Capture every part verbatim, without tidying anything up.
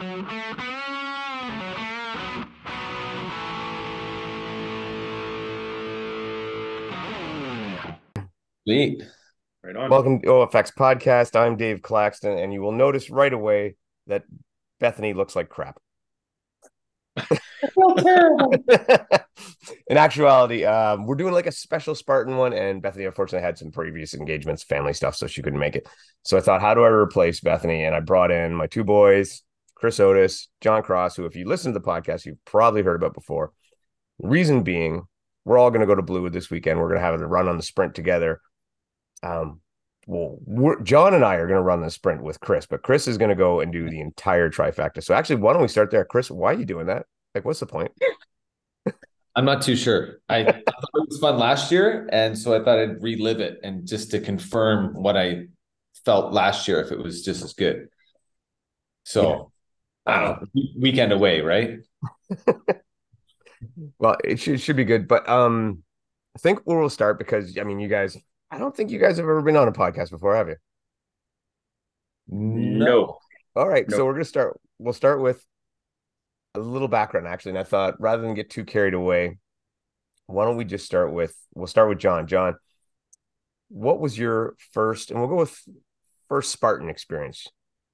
Sweet. Right on. Welcome to O F X Podcast. I'm Dave Claxton, and you will notice right away that Bethany looks like crap. I feel terrible. In actuality, um, we're doing like a special Spartan one, and Bethany unfortunately had some previous engagements, family stuff, so she couldn't make it. So I thought, how do I replace Bethany? And I brought in my two boys, Chris Otis, John Cross, who, if you listen to the podcast, you've probably heard about before. Reason being, we're all going to go to Blue this weekend. We're going to have a run on the sprint together. Um, well, we're, John and I are going to run the sprint with Chris, but Chris is going to go and do the entire trifecta. So actually, why don't we start there, Chris? Why are you doing that? Like, what's the point? I'm not too sure. I, I thought it was fun last year, and so I thought I'd relive it and just to confirm what I felt last year if it was just as good. So I don't know, weekend away, right? Well, it should, should be good, but um, I think we'll start because I mean, you guys. I don't think you guys have ever been on a podcast before, have you? No, All right, no. so we're gonna start. We'll start with a little background actually, and I thought rather than get too carried away, why don't we just start with we'll start with John. John, what was your first, and we'll go with first Spartan experience.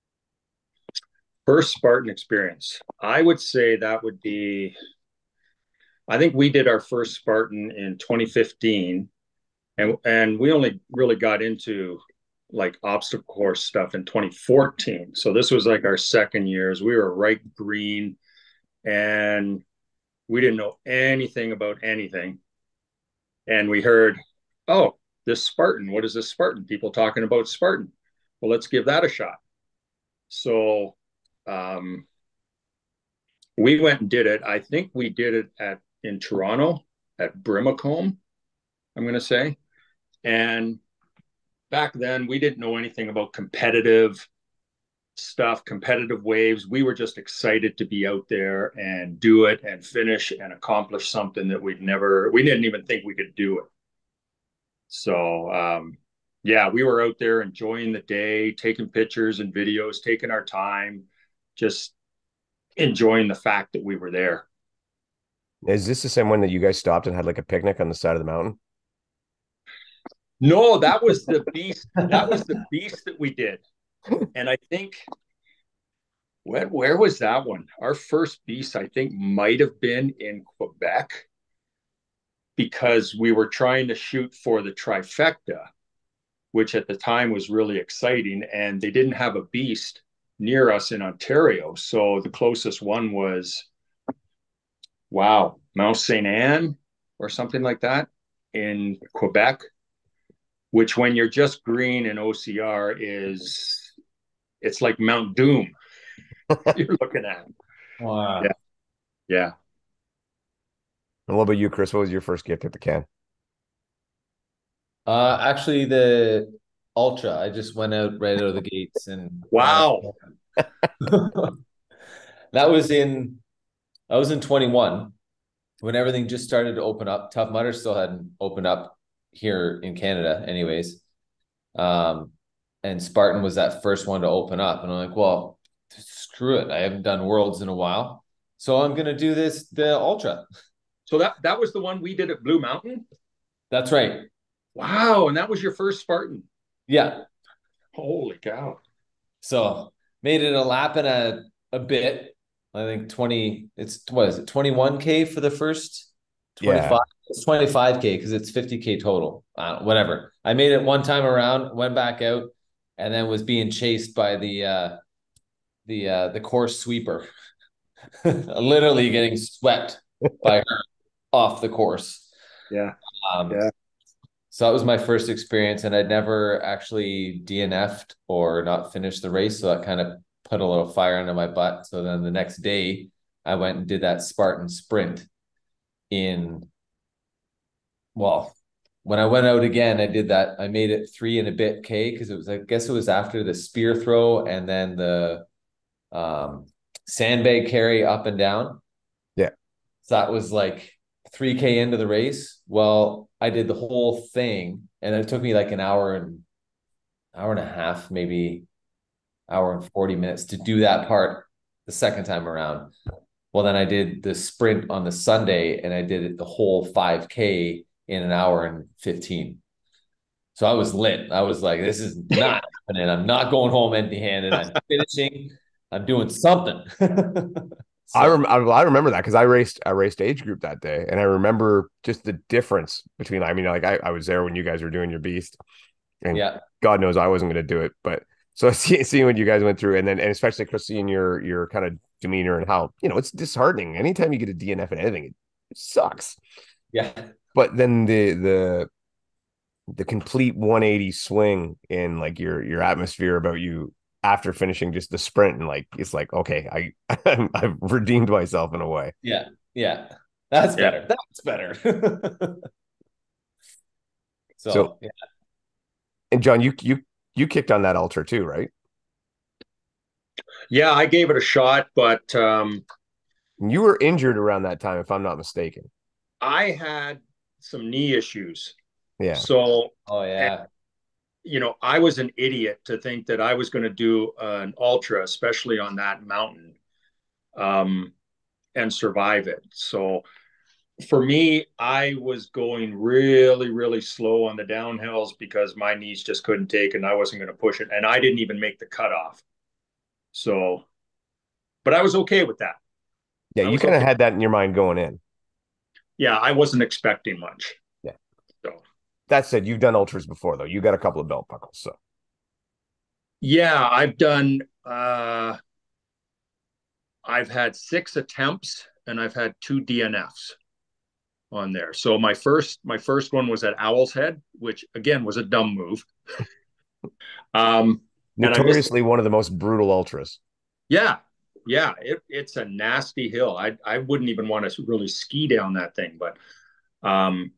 First Spartan experience. I would say that would be, I think we did our first Spartan in twenty fifteen, and and we only really got into like obstacle course stuff in twenty fourteen. So this was like our second years. We were right green and we didn't know anything about anything. And we heard, oh, this Spartan, what is this Spartan? People talking about Spartan. Well, let's give that a shot. So um, we went and did it. I think we did it at in Toronto at Brimacombe, I'm going to say. And back then, we didn't know anything about competitive stuff, competitive waves. We were just excited to be out there and do it and finish and accomplish something that we'd never, we didn't even think we could do it. So, um, yeah, we were out there enjoying the day, taking pictures and videos, taking our time, just enjoying the fact that we were there. Is this the same one that you guys stopped and had like a picnic on the side of the mountain? No, that was the beast. That was the beast that we did. And I think where, where was that one? Our first beast, I think, might have been in Quebec because we were trying to shoot for the trifecta, which at the time was really exciting. And they didn't have a beast near us in Ontario. So the closest one was, wow, Mount Saint Anne or something like that in Quebec, which when you're just green in O C R is, it's like Mount Doom you're looking at. Wow. Yeah. Yeah. And what about you, Chris? What was your first gift at the can? Uh, actually, the Ultra, I just went out right out of the gates and ran Wow. it. That was in, I was in twenty-one when everything just started to open up. Tough Mudder still hadn't opened up here in Canada, anyways. Um, and Spartan was that first one to open up. And I'm like, well, screw it. I haven't done Worlds in a while. So I'm going to do this, the Ultra. So that that was the one we did at Blue Mountain. That's right. Wow, and that was your first Spartan. Yeah. Holy cow. So made it a lap and a, a bit. I think twenty, it's what is it, twenty-one K for the first Yeah. twenty-five? It's twenty-five K because it's fifty K total. Uh, whatever. I made it one time around, went back out, and then was being chased by the uh the uh the course sweeper. Literally getting swept by her off the course. Yeah. Um, Yeah. so that was my first experience, and I'd never actually D N F'd or not finished the race, so that kind of put a little fire under my butt. So then the next day, I went and did that Spartan sprint in, well, when I went out again, I did that. I made it three and a bit K because it was, I guess it was after the spear throw and then the um, sandbag carry up and down. Yeah. So that was like three K into the race. Well, I did the whole thing and it took me like an hour and hour and a half, maybe hour and forty minutes to do that part, the the second time around. Well, then I did the sprint on the Sunday and I did it the whole five K in an hour and fifteen. So I was lit. I was like, this is not happening. I'm not going home empty handed. I'm finishing. I'm doing something. I So rem I, I remember that because I raced I raced age group that day, and I remember just the difference between. I mean, like I, I was there when you guys were doing your beast, and yeah, God knows I wasn't going to do it, but so see, seeing what you guys went through, and then and especially Chris, seeing your your kind of demeanor and how you know it's disheartening. Anytime you get a D N F in anything, it sucks. yeah, But then the the the complete one eighty swing in like your your atmosphere about you after finishing just the sprint, and like it's like okay, I I've redeemed myself in a way. yeah, yeah. That's Yeah. better. That's better. So So yeah. and John, you you you kicked on that ultra too, right? Yeah, I gave it a shot, but um, And you were injured around that time, if I'm not mistaken. I had some knee issues. Yeah. So, Oh and, yeah. you know, I was an idiot to think that I was going to do an ultra, especially on that mountain, um, and survive it. So, for me, I was going really, really slow on the downhills because my knees just couldn't take it and I wasn't going to push it. And I didn't even make the cutoff. So, but I was okay with that. Yeah, I you was kind of okay. had that in your mind going in. Yeah, I wasn't expecting much. Yeah. So, That said, you've done ultras before though. You got a couple of belt buckles, so yeah, I've done, uh, I've had six attempts and I've had two D N Fs on there. So my first, my first one was at Owl's Head, which again was a dumb move. Um, and I missed. notoriously one of the most brutal ultras. Yeah, yeah, it, it's a nasty hill. I I wouldn't even want to really ski down that thing, but um,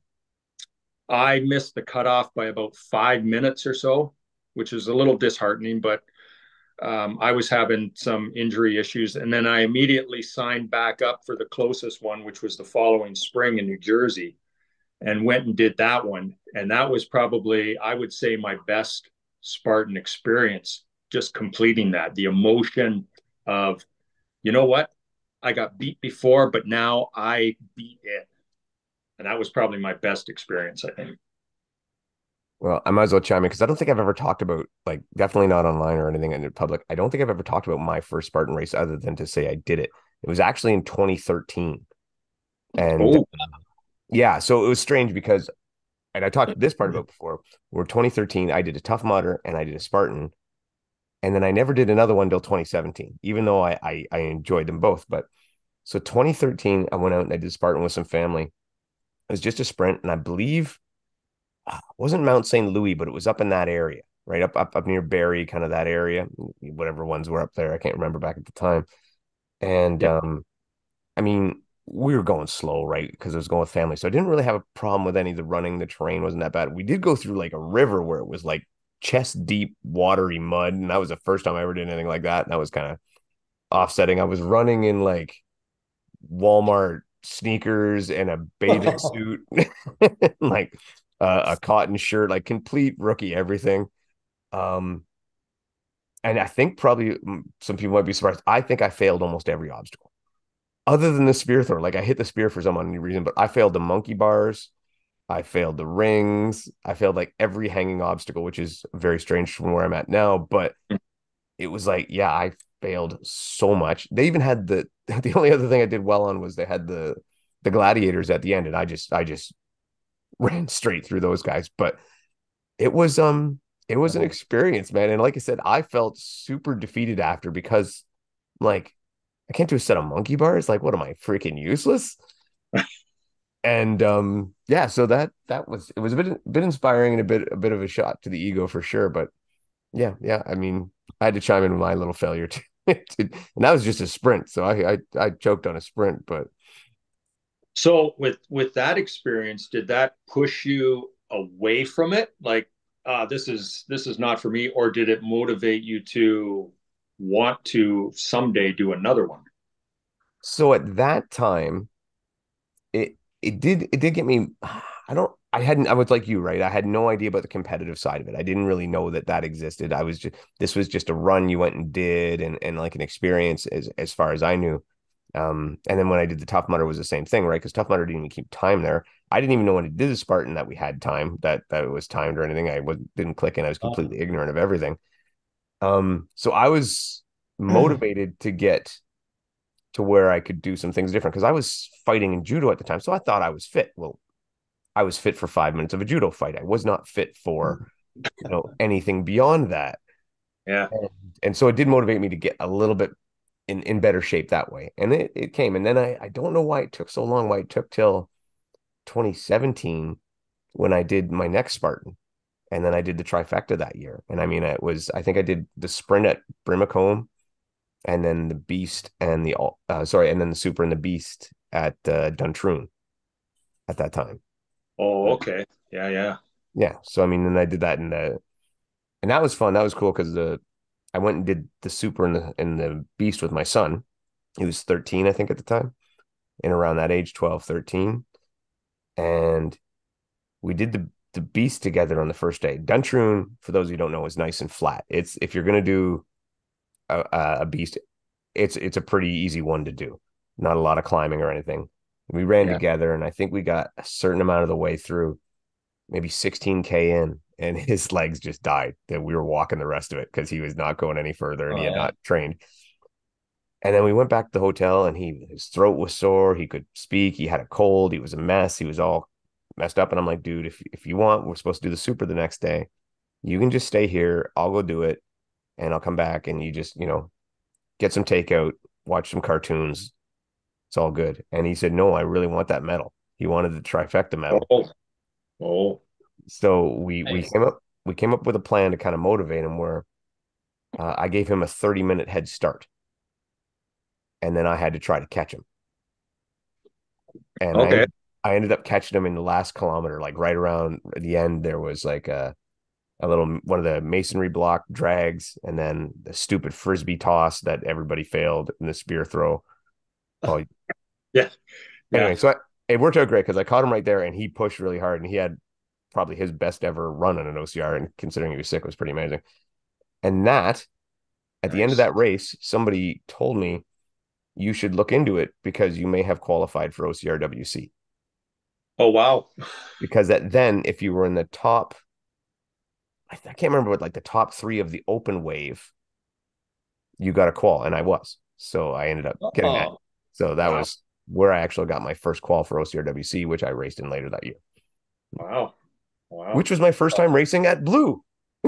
I missed the cutoff by about five minutes or so, which is a little disheartening. But um, I was having some injury issues, and then I immediately signed back up for the closest one, which was the following spring in New Jersey, and went and did that one. And that was probably, I would say, my best Spartan experience. Just completing that, the emotion of, you know what? I got beat before, but now I beat it. And that was probably my best experience, I think. Well, I might as well chime in because I don't think I've ever talked about, like, definitely not online or anything in public. I don't think I've ever talked about my first Spartan race other than to say I did it. It was actually in twenty thirteen. And Oh, yeah, so it was strange because, and I talked this part about before, where twenty thirteen, I did a Tough Mudder and I did a Spartan. And then I never did another one until twenty seventeen, even though I, I, I enjoyed them both. But so twenty thirteen, I went out and I did Spartan with some family. It was just a sprint. And I believe uh, it wasn't Mount Saint Louis, but it was up in that area, right up, up, up near Barrie, kind of that area, whatever ones were up there. I can't remember back at the time. And yeah. um, I mean, we were going slow, right? Because I was going with family. So I didn't really have a problem with any of the running. The terrain wasn't that bad. We did go through like a river where it was like chest deep, watery mud. And that was the first time I ever did anything like that. And that was kind of offsetting. I was running in like Walmart sneakers and a bathing suit, like uh, a cotton shirt, like complete rookie everything. Um, and I think probably some people might be surprised. I think I failed almost every obstacle other than the spear throw. Like I hit the spear for some unknown reason, but I failed the monkey bars. I failed the rings. I failed like every hanging obstacle, which is very strange from where I'm at now. But it was like, yeah, I failed so much. They even had the the only other thing I did well on was they had the the gladiators at the end, and I just I just ran straight through those guys. But it was um it was an experience, man. And like I said, I felt super defeated after because like I can't do a set of monkey bars. Like, what am I freaking useless? And um yeah, so that that was it was a bit a bit inspiring and a bit a bit of a shot to the ego for sure. But yeah, yeah, I mean, I had to chime in with my little failure too. And that was just a sprint. So I, I I choked on a sprint, but So with with that experience, did that push you away from it? Like, uh, this is this is not for me, or did it motivate you to want to someday do another one? so at that time, it it did it did get me. I don't I hadn't, I was like you, right? I had no idea about the competitive side of it. I didn't really know that that existed. I was just, this was just a run you went and did and, and like an experience as, as far as I knew. Um, and then when I did the Tough Mudder was the same thing, right? Because Tough Mudder didn't even keep time there. I didn't even know when it did the Spartan that we had time, that that it was timed or anything. I was didn't click in. I was completely ignorant of everything. Um, so I was motivated to get to where I could do some things different because I was fighting in judo at the time. So I thought I was fit. Well, I was fit for five minutes of a judo fight. I was not fit for, you know, anything beyond that. Yeah. And, and so it did motivate me to get a little bit in, in better shape that way. And it, it came. And then I, I don't know why it took so long, why it took till twenty seventeen when I did my next Spartan. And then I did the trifecta that year. And I mean, it was, I think I did the sprint at Brimacombe and then the beast and the, uh, sorry, and then the super and the beast at uh, Duntroon at that time. Oh, okay. Yeah, yeah. Yeah. So, I mean, then I did that in the, and that was fun. That was cool because the, I went and did the super and the, and the beast with my son. He was thirteen, I think, at the time, and around that age, twelve, thirteen. And we did the, the beast together on the first day. Duntroon, for those who don't know, is nice and flat. It's, if you're going to do a, a beast, it's, it's a pretty easy one to do. Not a lot of climbing or anything. We ran yeah. together, and I think we got a certain amount of the way through, maybe sixteen K in, and his legs just died. That we were walking the rest of it because he was not going any further and oh, he had yeah. not trained. And then we went back to the hotel, and he his throat was sore. He could speak. He had a cold. He was a mess. He was all messed up. And I'm like, dude, if if you want, we're supposed to do the super the next day. You can just stay here. I'll go do it, and I'll come back, and you just, you know, get some takeout, watch some cartoons. It's all good. And he said, no, I really want that medal. He wanted the trifecta medal. Oh. oh. So we nice. we came up we came up with a plan to kind of motivate him where uh, I gave him a thirty minute head start. And then I had to try to catch him. And okay. I, I ended up catching him in the last kilometer, like right around the end. There was like a, a little, one of the masonry block drags, and then the stupid Frisbee toss that everybody failed in the spear throw. Oh, yeah. Anyway, yeah. so I, it worked out great because I caught him right there and he pushed really hard, and he had probably his best ever run on an O C R. And considering he was sick, was pretty amazing. And that, at nice. the end of that race, somebody told me, you should look into it because you may have qualified for O C R W C. Oh, wow. Because that then, if you were in the top, I, I can't remember what, like the top three of the open wave, you got a qual, and I was. So I ended up getting oh. that. So that wow. was where I actually got my first qual for O C R W C, which I raced in later that year. Wow. Wow. Which was my first time racing at Blue.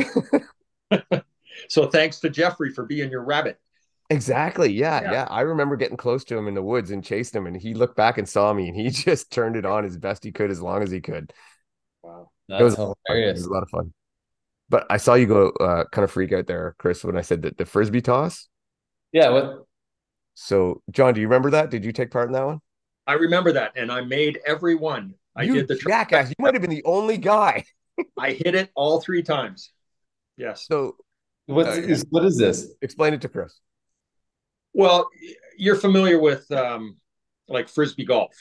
So thanks to Jeffrey for being your rabbit. Exactly. Yeah, yeah. Yeah. I remember getting close to him in the woods and chased him, and he looked back and saw me, and he just turned it on as best he could, as long as he could. Wow. That's it was hilarious. It was a lot of fun. But I saw you go uh, kind of freak out there, Chris, when I said that the Frisbee toss. Yeah. What? So, John, do you remember that? Did you take part in that one? I remember that, and I made every one. I you did the jackass. You might have been the only guy. I hit it all three times. Yes. So, what's uh, is, what is this? Explain it to Chris. Well, you're familiar with um, like Frisbee golf.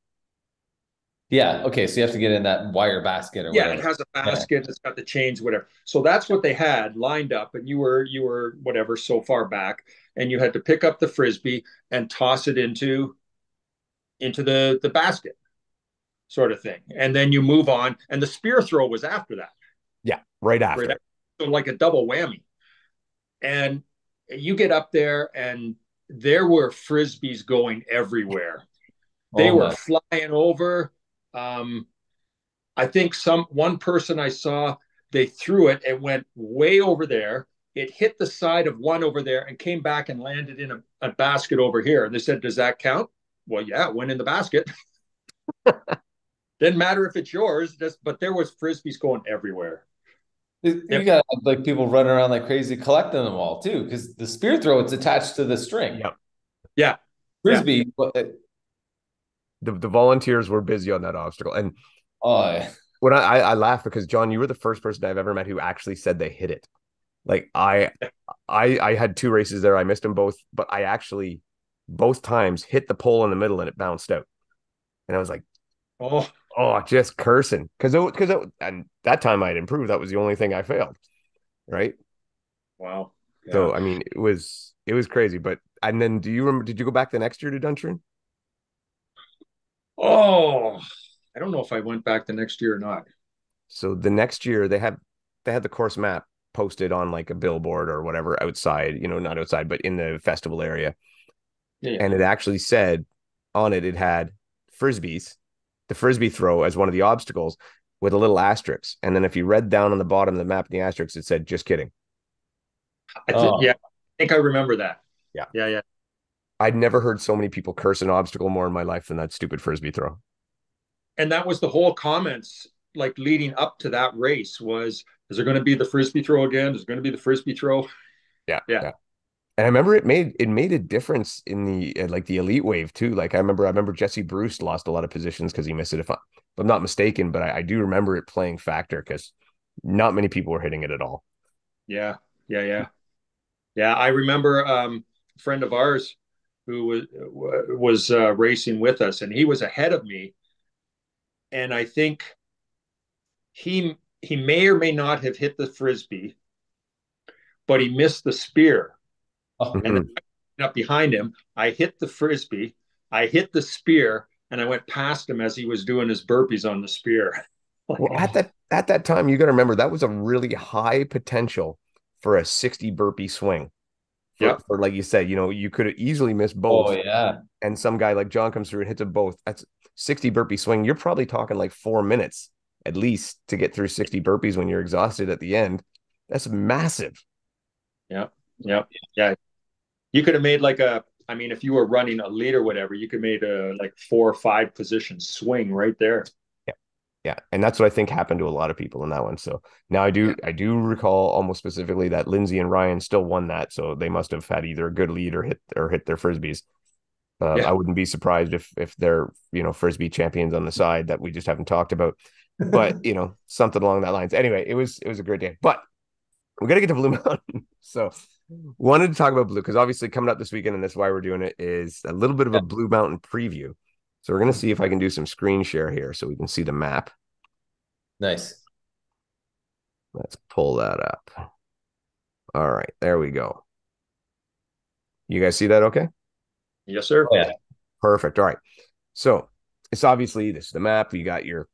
Yeah. Okay. So you have to get in that wire basket or yeah, whatever. It has a basket. Yeah. It's got the chains, whatever. So that's what they had lined up, and you were you were whatever so far back, and you had to pick up the Frisbee and toss it into into the the basket, sort of thing, and then you move on. And the spear throw was after that. Yeah, right after. Right after. So like a double whammy, and you get up there, and there were Frisbees going everywhere. They oh, were my. flying over. Um, I think some one person I saw, they threw it and went way over there. It hit the side of one over there and came back and landed in a, a basket over here. And they said, "Does that count?" Well, yeah, it went in the basket. Didn't matter if it's yours, just but there was Frisbees going everywhere. You yep. got like people running around like crazy collecting them all too, because the spear throw, it's attached to the string. Yep. Yeah. Frisbee. Yeah. The, the volunteers were busy on that obstacle. And oh, yeah. when I, I, I laugh because, John, you were the first person I've ever met who actually said they hit it. Like I, I, I had two races there. I missed them both, but I actually both times hit the pole in the middle and it bounced out. And I was like, oh, Oh, just cursing because it because it, and that time I'd improved. That was the only thing I failed, right? Wow. Yeah. So I mean, it was it was crazy. But and then do you remember? Did you go back the next year to Duntroon? Oh, I don't know if I went back the next year or not. So the next year they had they had the course map posted on like a billboard or whatever outside, you know, not outside, but in the festival area. Yeah. And it actually said on it, it had frisbees, the frisbee throw as one of the obstacles with a little asterisk. And then if you read down on the bottom of the map in the asterisk, it said, just kidding. I th- Oh, yeah, I think I remember that. Yeah. Yeah, yeah. I'd never heard so many people curse an obstacle more in my life than that stupid frisbee throw. And that was the whole comments like leading up to that race was, is there going to be the frisbee throw again? Is there going to be the frisbee throw? Yeah. Yeah. Yeah. And I remember it made it made a difference in the uh, like the elite wave too. Like I remember I remember Jesse Bruce lost a lot of positions because he missed it. If, I, if I'm not mistaken, but I, I do remember it playing factor because not many people were hitting it at all. Yeah. Yeah. Yeah. Yeah. I remember um, a friend of ours who was was uh, racing with us, and he was ahead of me. And I think he he may or may not have hit the frisbee, but he missed the spear. oh, And then Mhm. up behind him, I hit the frisbee, I hit the spear, and I went past him as he was doing his burpees on the spear. Well, Like, at oh, that at that time, you got to remember that was a really high potential for a sixty burpee swing. For, yep. for like you said, you know, you could have easily missed oh both. yeah. And some guy like John comes through and hits them both. That's sixty burpee swing. You're probably talking like four minutes at least to get through sixty burpees when you're exhausted at the end. That's massive. Yep. Yep. Yeah. You could have made like a, I mean, if you were running a lead or whatever, you could have made a like four or five position swing right there. Yeah. Yeah. And that's what I think happened to a lot of people in that one. So now I Yeah. do I do recall almost specifically that Lindsay and Ryan still won that. So they must have had either a good lead or hit or hit their frisbees. Um, I Yeah. wouldn't be surprised if if they're, you know, frisbee champions on the side that we just haven't talked about. But you know, something along that lines. Anyway, it was it was a great day. But we got to get to Blue Mountain. So wanted to talk about Blue because obviously coming up this weekend, and that's why we're doing it, is a little bit of Yeah. a Blue Mountain preview. So we're gonna see if I can do some screen share here so we can see the map. Nice. Let's pull that up. All right, there we go. You guys see that okay? Yes, sir. Oh yeah. Perfect. All right. So it's obviously this is the map. You got your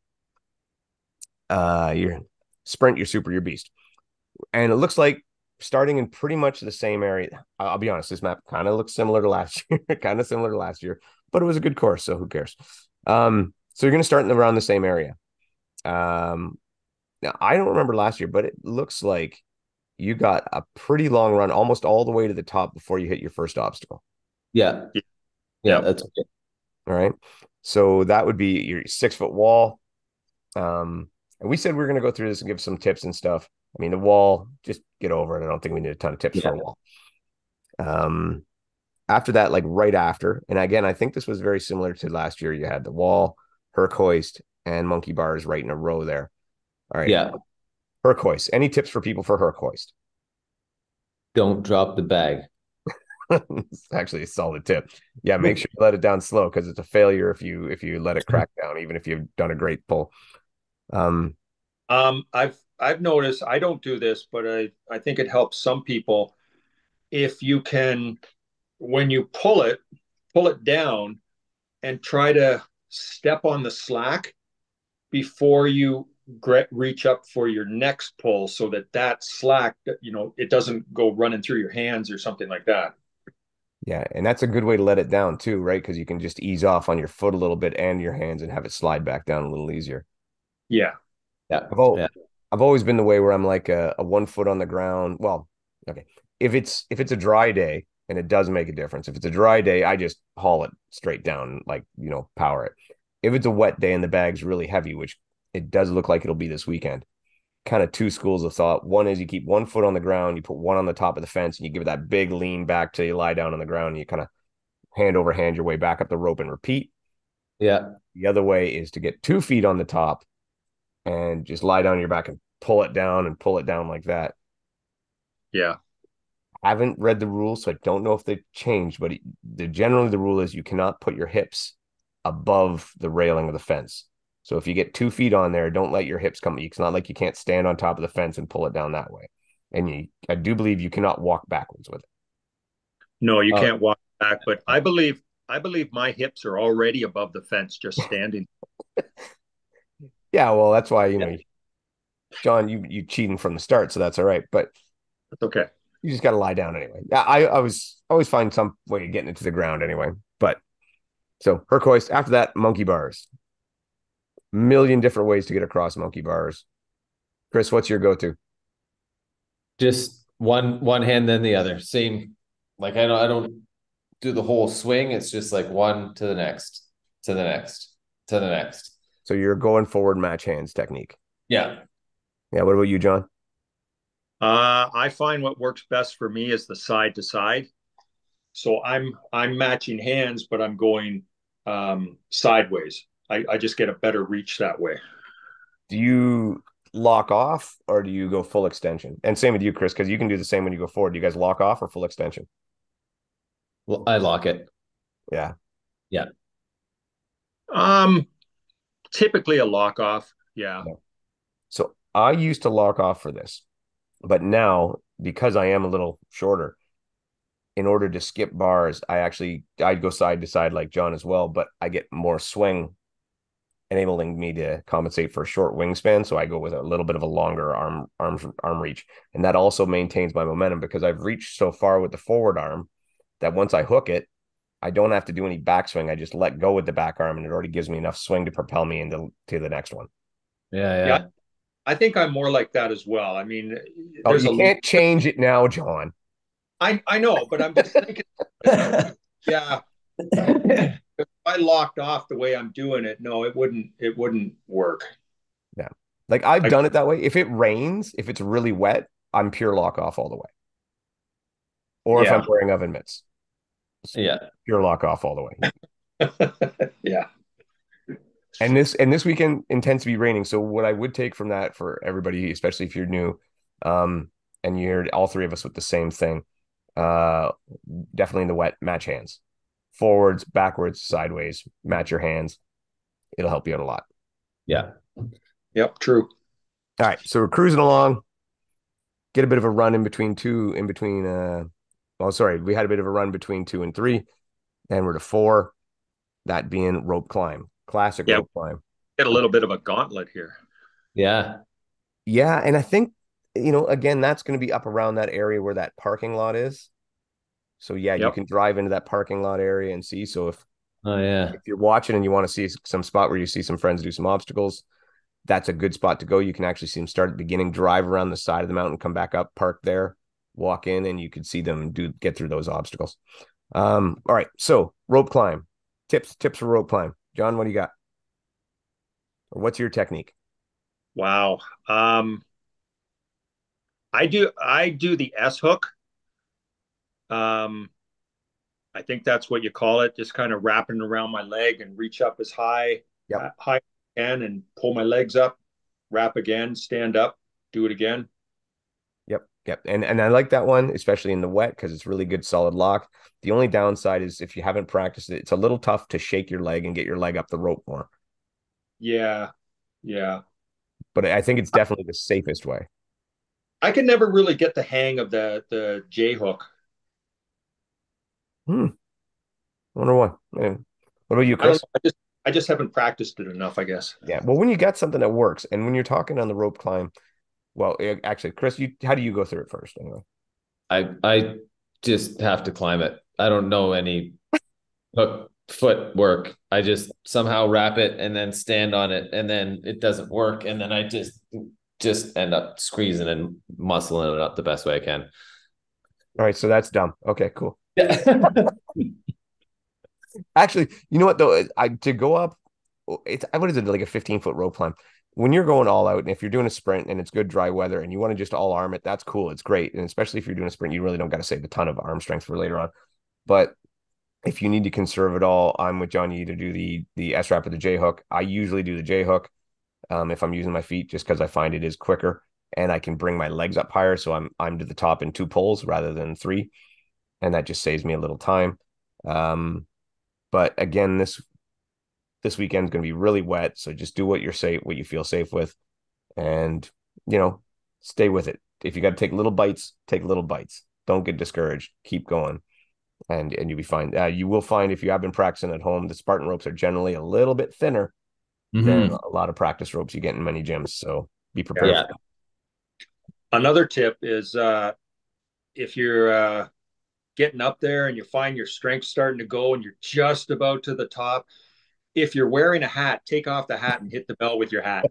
uh your sprint, your super, your beast. And it looks like starting in pretty much the same area. I'll be honest, this map kind of looks similar to last year, kind of similar to last year, but it was a good course, so who cares? Um, so you're going to start in around the same area. Um, now I don't remember last year, but it looks like you got a pretty long run, almost all the way to the top before you hit your first obstacle. Yeah. Yeah. Yep. That's okay. All right. So that would be your six foot wall. Um, and we said we are going to go through this and give some tips and stuff. I mean, the wall, just get over it. I don't think we need a ton of tips for Yeah. a wall. Um, after that, like right after, and again, I think this was very similar to last year. You had the wall, Herc hoist, and monkey bars right in a row there. All right. Yeah. Herc hoist. Any tips for people for Herc hoist? Don't drop the bag. It's actually a solid tip. Yeah, make sure you let it down slow because it's a failure if you if you let it crack down, even if you've done a great pull. Um, Um, I've I've noticed I don't do this, but I I think it helps some people if you can when you pull it, pull it down and try to step on the slack before you reach up for your next pull so that that slack, you know, it doesn't go running through your hands or something like that. yeah, and that's a good way to let it down too, right? Because you can just ease off on your foot a little bit and your hands and have it slide back down a little easier. Yeah. Yeah. I've, al- Yeah. I've always been the way where I'm like a, a one foot on the ground. Well, okay. If it's if it's a dry day, and it does make a difference. If it's a dry day, I just haul it straight down, like, you know, power it. If it's a wet day and the bag's really heavy, which it does look like it'll be this weekend, kind of two schools of thought. One is you keep one foot on the ground, you put one on the top of the fence, and you give it that big lean back till you lie down on the ground, and you kind of hand over hand your way back up the rope and repeat. Yeah. The other way is to get two feet on the top and just lie down on your back and pull it down and pull it down like that. Yeah. I haven't read the rules, so I don't know if they've changed, but the generally the rule is you cannot put your hips above the railing of the fence. So if you get two feet on there, don't let your hips come. It's not like you can't stand on top of the fence and pull it down that way. And you, I do believe you cannot walk backwards with it. No, you Oh, can't walk back, but I believe I believe my hips are already above the fence just standing. Yeah, well, that's why, you yeah. know, John, you you cheating from the start, so that's all right. But That's okay. you just got to lie down anyway. I I was always find some way of getting it to the ground anyway. But so Herc-Hoist. After that, monkey bars. Million different ways to get across monkey bars. Chris, what's your go-to? Just one one hand then the other. Same. Like I don't I don't do the whole swing. It's just like one to the next, to the next, to the next. So you're going forward match hands technique. Yeah. Yeah. What about you, John? Uh, I find what works best for me is the side to side. So I'm I'm matching hands, but I'm going um, sideways. I, I just get a better reach that way. Do you lock off or do you go full extension? And same with you, Chris, because you can do the same when you go forward. Do you guys lock off or full extension? Well, I lock it. Yeah. Yeah. Um, typically a lock off. Yeah. yeah. So I used to lock off for this, but now because I am a little shorter, in order to skip bars, I actually I'd go side to side like John as well, but I get more swing, enabling me to compensate for a short wingspan. So I go with a little bit of a longer arm arm arm reach, and that also maintains my momentum because I've reached so far with the forward arm that once I hook it, I don't have to do any backswing. I just let go with the back arm, and it already gives me enough swing to propel me into to the next one. Yeah, yeah. Yeah, I think I'm more like that as well. I mean, oh, there's you a can't change it now, John. I I know, but I'm just thinking. Yeah. If I locked off the way I'm doing it, no, it wouldn't. It wouldn't work. Yeah, like I've I, done it that way. If it rains, if it's really wet, I'm pure lock off all the way. Or if I'm yeah. wearing oven mitts, Yeah. pure lock off all the way. Yeah. And this and this weekend intends to be raining. So what I would take from that for everybody, especially if you're new, um, and you heard all three of us with the same thing, uh, definitely in the wet, match hands, forwards, backwards, sideways, match your hands. It'll help you out a lot. Yeah. Yep. True. All right, so we're cruising along. Get a bit of a run in between two, in between. Uh, oh, sorry, we had a bit of a run between two and three, and we're to four. That being rope climb, classic yeah. rope climb. Get a little bit of a gauntlet here. Yeah. Yeah, and I think, you know, again, that's going to be up around that area where that parking lot is. So yeah, yep. You can drive into that parking lot area and see. So if oh yeah, if you're watching and you want to see some spot where you see some friends do some obstacles, that's a good spot to go. You can actually see them start at the beginning, drive around the side of the mountain, come back up, park there, walk in, and you could see them do get through those obstacles. Um, all right, so rope climb tips, tips for rope climb. John, what do you got? Or what's your technique? Wow. Um, I do I do the S hook. Um, I think that's what you call it. Just kind of wrapping around my leg and reach up as high, yep. uh, high again, and pull my legs up, wrap again, stand up, do it again. Yep, yep. And and I like that one, especially in the wet, because it's really good solid lock. The only downside is if you haven't practiced it, it's a little tough to shake your leg and get your leg up the rope more. Yeah, yeah. But I think it's definitely the safest way. I can never really get the hang of the the J hook. Hmm. I wonder why. What about you, Chris? I, I just I just haven't practiced it enough, I guess. Yeah. Well, when you got something that works, and when you're talking on the rope climb, well, actually, Chris, you how do you go through it first anyway? I I just have to climb it. I don't know any hook foot work. I just somehow wrap it and then stand on it, and then it doesn't work, and then I just just end up squeezing and muscling it up the best way I can. All right, so that's dumb. Okay, cool. Yeah. Actually, you know what though? I to go up, it's what is it like a fifteen foot rope climb? When you're going all out, and if you're doing a sprint and it's good dry weather, and you want to just all arm it, that's cool. It's great, and especially if you're doing a sprint, you really don't got to save a ton of arm strength for later on. But if you need to conserve it all, I'm with John. You either do the the S wrap or the J hook. I usually do the J hook um, if I'm using my feet, just because I find it is quicker and I can bring my legs up higher, so I'm I'm to the top in two pulls rather than three, and that just saves me a little time. Um, but again, this this weekend's going to be really wet. So just do what you're safe, what you feel safe with, and, you know, stay with it. If you got to take little bites, take little bites. Don't get discouraged. Keep going, and and you'll be fine. Uh, you will find if you have been practicing at home, the Spartan ropes are generally a little bit thinner than Mm-hmm. a lot of practice ropes you get in many gyms. So be prepared. Yeah. For that. Another tip is uh, if you're uh, getting up there and you find your strength starting to go and you're just about to the top, if you're wearing a hat, take off the hat and hit the bell with your hat.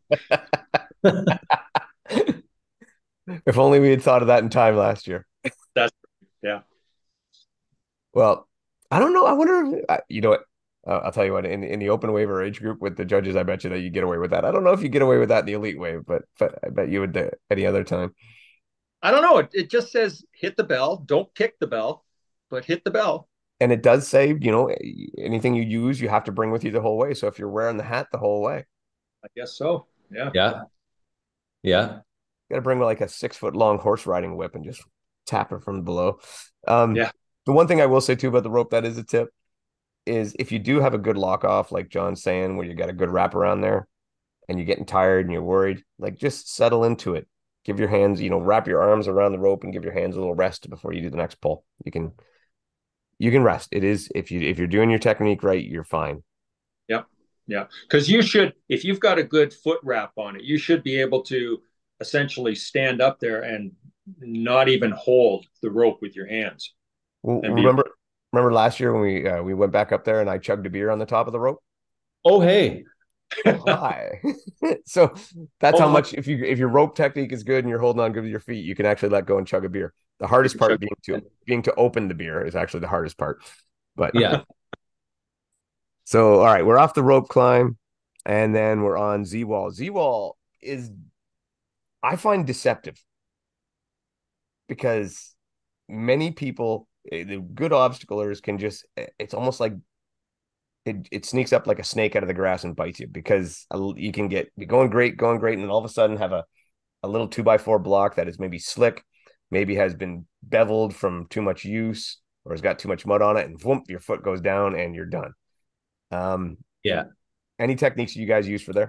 If only we had thought of that in time last year. That's yeah. Well, I don't know. I wonder if, you know what? Uh, I'll tell you what, in, in the open wave or age group with the judges, I bet you that you get away with that. I don't know if you get away with that in the elite wave, but but I bet you would uh, any other time. I don't know. It, it just says hit the bell. Don't kick the bell, but hit the bell. And it does say, you know, anything you use, you have to bring with you the whole way. So if you're wearing the hat the whole way, I guess so. Yeah. Yeah. Yeah. you got to bring like a six foot long horse riding whip and just tap it from below. Um, Yeah. The one thing I will say too about the rope that is a tip is if you do have a good lock off, like John's saying, where you got a good wrap around there and you're getting tired and you're worried, like just settle into it. Give your hands, you know, wrap your arms around the rope and give your hands a little rest before you do the next pull. You can, you can rest. It is, if you, if you're doing your technique right, you're fine. Yeah. Yeah. Because you should, if you've got a good foot wrap on it, you should be able to essentially stand up there and not even hold the rope with your hands. Well, And be remember, remember last year when we, uh, we went back up there and I chugged a beer on the top of the rope? Oh, hey. Oh, hi. So that's Oh, how hi. much, if you, if your rope technique is good and you're holding on good with your feet, you can actually let go and chug a beer. The hardest part being to being to open the beer is actually the hardest part. But Yeah. so, all right, we're off the rope climb and then we're on Z wall. Z wall is, I find, deceptive because many people, eh, the good obstaclers can just, eh, it's almost like it, it sneaks up like a snake out of the grass and bites you because you can get be going great, going great, and then all of a sudden have a, a little two by four block that is maybe slick, maybe has been beveled from too much use or has got too much mud on it, and whoomp, your foot goes down and you're done. Um, Yeah. any techniques you guys use for there?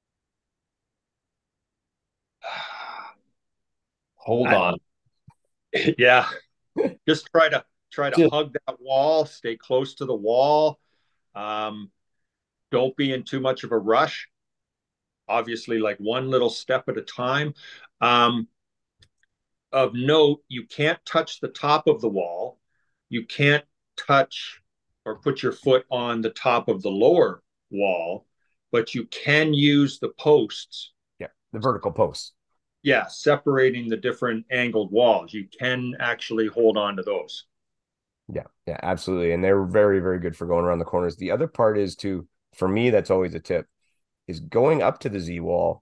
Hold I, on. yeah. Just try to try to Just- hug that wall, stay close to the wall. Um, don't be in too much of a rush. Obviously, like one little step at a time. Um, of note, you can't touch the top of the wall. You can't touch or put your foot on the top of the lower wall, but you can use the posts. Yeah, the vertical posts. Yeah, separating the different angled walls. You can actually hold on to those. Yeah, yeah, absolutely. And they're very, very good for going around the corners. The other part is to, for me, that's always a tip, is going up to the Z wall,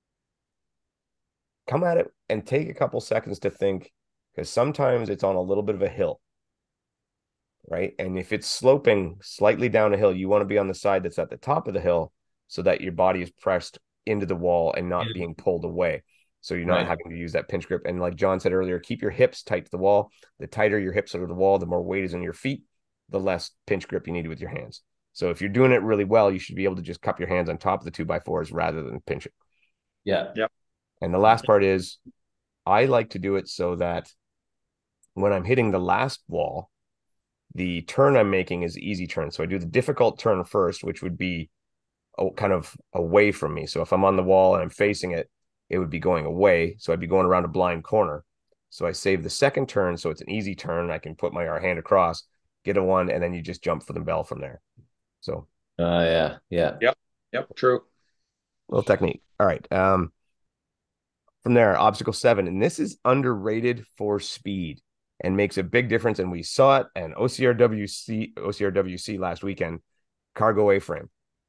come at it and take a couple seconds to think, because sometimes it's on a little bit of a hill, right? And if it's sloping slightly down a hill, you want to be on the side that's at the top of the hill so that your body is pressed into the wall and not being pulled away. So you're not Right. having to use that pinch grip. And like John said earlier, keep your hips tight to the wall. The tighter your hips are to the wall, the more weight is on your feet, the less pinch grip you need with your hands. So if you're doing it really well, you should be able to just cup your hands on top of the two by fours rather than pinch it. Yeah. Yep. And the last part is I like to do it so that when I'm hitting the last wall, the turn I'm making is easy turn. So I do the difficult turn first, which would be oh, kind of away from me. So if I'm on the wall and I'm facing it, it would be going away. So I'd be going around a blind corner. So I save the second turn. So it's an easy turn. I can put my hand across, get a one, and then you just jump for the bell from there. So Uh, yeah. Yeah. Yep. Yep. True. little technique. All right. Um, from there, obstacle seven. And this is underrated for speed and makes a big difference. And we saw it and O C R W C, O C R W C last weekend, cargo A-frame.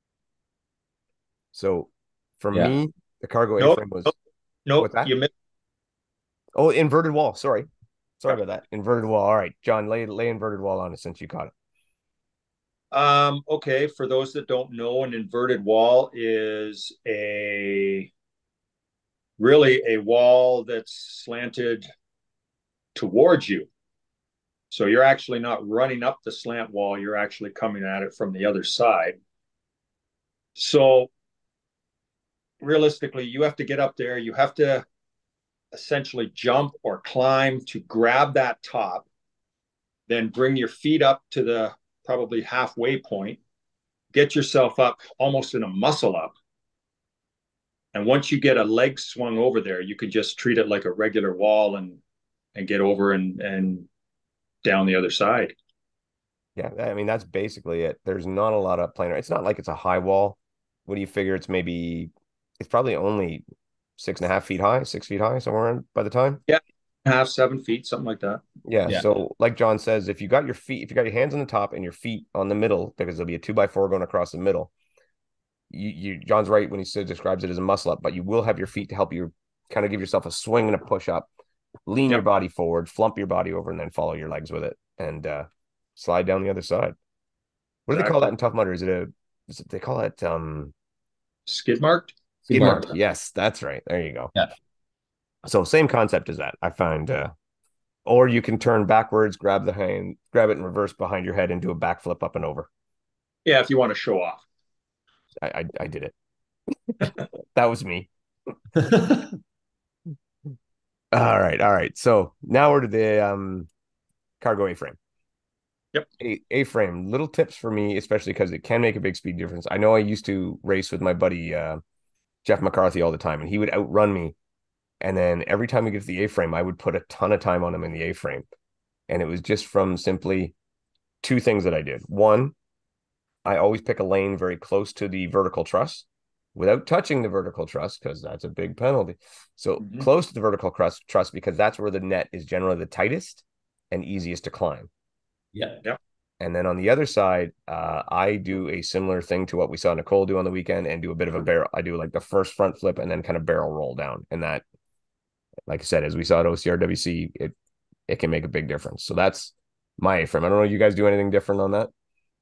So for Yeah. me, the cargo Nope. A-frame was, Nope. Nope. what's that? You missed. Oh, inverted wall. Sorry. Sorry Yeah. about that. Inverted wall. All right, John, lay lay inverted wall on it since you caught it. Um, okay, for those that don't know, an inverted wall is a really a wall that's slanted towards you. So you're actually not running up the slant wall, you're actually coming at it from the other side. So realistically, you have to get up there. You have to essentially jump or climb to grab that top, then bring your feet up to the probably halfway point, get yourself up almost in a muscle up. And once you get a leg swung over there, you can just treat it like a regular wall and and get over and and down the other side. Yeah, I mean that's basically it. There's not a lot of planar. It's not like it's a high wall. What do you figure? It's maybe it's probably only six and a half feet high, six feet high, somewhere in, by the time. Yeah, half seven feet, something like that. Yeah. Yeah. So, like John says, if you got your feet, if you got your hands on the top and your feet on the middle, because there'll be a two by four going across the middle, you, you John's right when he says describes it as a muscle up, but you will have your feet to help you kind of give yourself a swing and a push up, lean Yep. your body forward, flump your body over, and then follow your legs with it and uh, slide down the other side. What do they call that in Tough Mudder? Is it a? Is it, they call it um Skid marked. skid mark? Yes, that's right. There you go. Yeah. So same concept as that. I find. Uh, or you can turn backwards, grab the hand, grab it in reverse behind your head, and do a backflip up and over. Yeah, if you want to show off. I I, I did it. That was me. All right, all right. So now we're to the um cargo A-frame. Yep. A A-frame. Little tips for me, especially because it can make a big speed difference. I know I used to race with my buddy uh, Jeff McCarthy all the time, and he would outrun me. And then every time we get to the A-frame, I would put a ton of time on him in the A-frame. And it was just from simply two things that I did. One, I always pick a lane very close to the vertical truss without touching the vertical truss, because that's a big penalty. So mm-hmm. close to the vertical truss, truss because that's where the net is generally the tightest and easiest to climb. Yeah. Yeah. And then on the other side, uh, I do a similar thing to what we saw Nicole do on the weekend and do a bit of a barrel. I do like the first front flip and then kind of barrel roll down. And that, like I said, as we saw at O C R W C, it it can make a big difference. So that's my A-frame. I don't know. You guys do anything different on that?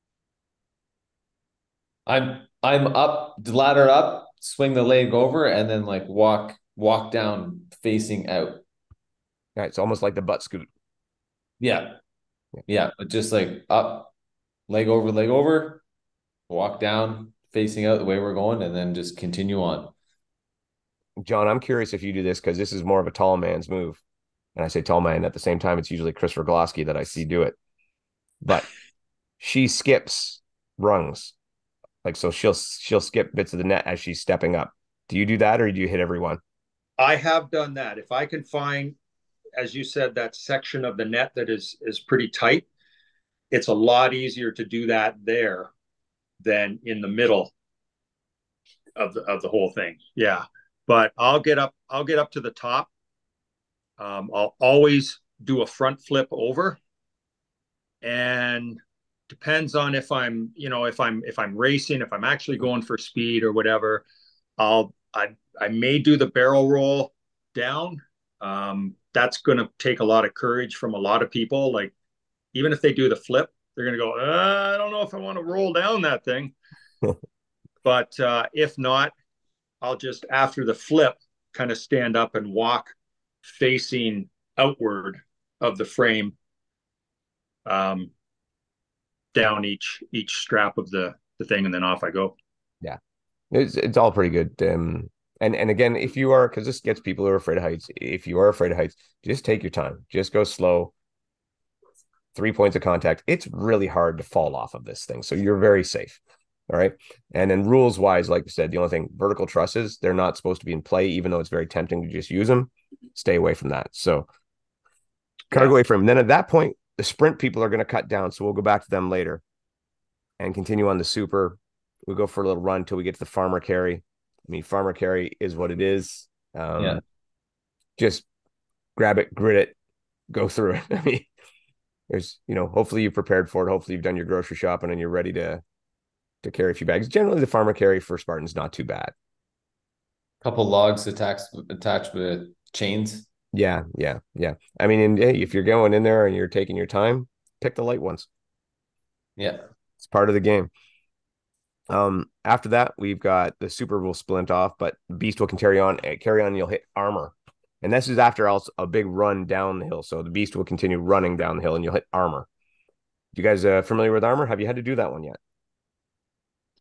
I'm I'm up, ladder up, swing the leg over, and then like walk walk down facing out. Yeah, it's almost like the butt scoot. Yeah. Yeah, but just like up, leg over, leg over, walk down, facing out the way we're going, and then just continue on. John, I'm curious if you do this because this is more of a tall man's move. And I say tall man at the same time, it's usually Chris Rogloski that I see do it. But she skips rungs. Like, so she'll she'll skip bits of the net as she's stepping up. Do you do that or do you hit every one? I have done that. If I can find, as you said, that section of the net that is is pretty tight, it's a lot easier to do that there than in the middle of the of the whole thing. Yeah. But I'll get up, I'll get up to the top. Um, I'll always do a front flip over. And depends on if I'm, you know, if I'm if I'm racing, if I'm actually going for speed or whatever, I'll I I may do the barrel roll down. Um, that's going to take a lot of courage from a lot of people. Like, even if they do the flip, they're going to go, uh, I don't know if I want to roll down that thing. But uh, if not, I'll just, after the flip, kind of stand up and walk facing outward of the frame, um, down each each strap of the the thing, and then off I go. Yeah, it's it's all pretty good. Um, and and again, if you are, because this gets people who are afraid of heights. If you are afraid of heights, just take your time. Just go slow. Three points of contact. It's really hard to fall off of this thing, so you're very safe. All right. And then rules wise, like I said, the only thing, vertical trusses, they're not supposed to be in play, even though it's very tempting to just use them. Stay away from that. So cargo away from. Then at that point, the sprint people are going to cut down. So we'll go back to them later and continue on the super. We'll go for a little run till we get to the farmer carry. I mean, farmer carry is what it is. Um, yeah. Just grab it, grit it, go through it. I mean, there's, you know, hopefully you've prepared for it. Hopefully you've done your grocery shopping and you're ready to to carry a few bags. Generally, the farmer carry for Spartan's not too bad. Couple logs attached attached with chains. Yeah, yeah, yeah. I mean, and, hey, if you're going in there and you're taking your time, pick the light ones. Yeah, it's part of the game. Um, after that, we've got the super will splint off, but beast will can carry on. Carry on, and you'll hit armor, and this is after also a big run down the hill. So the beast will continue running down the hill, and you'll hit armor. You guys uh, familiar with armor? Have you had to do that one yet?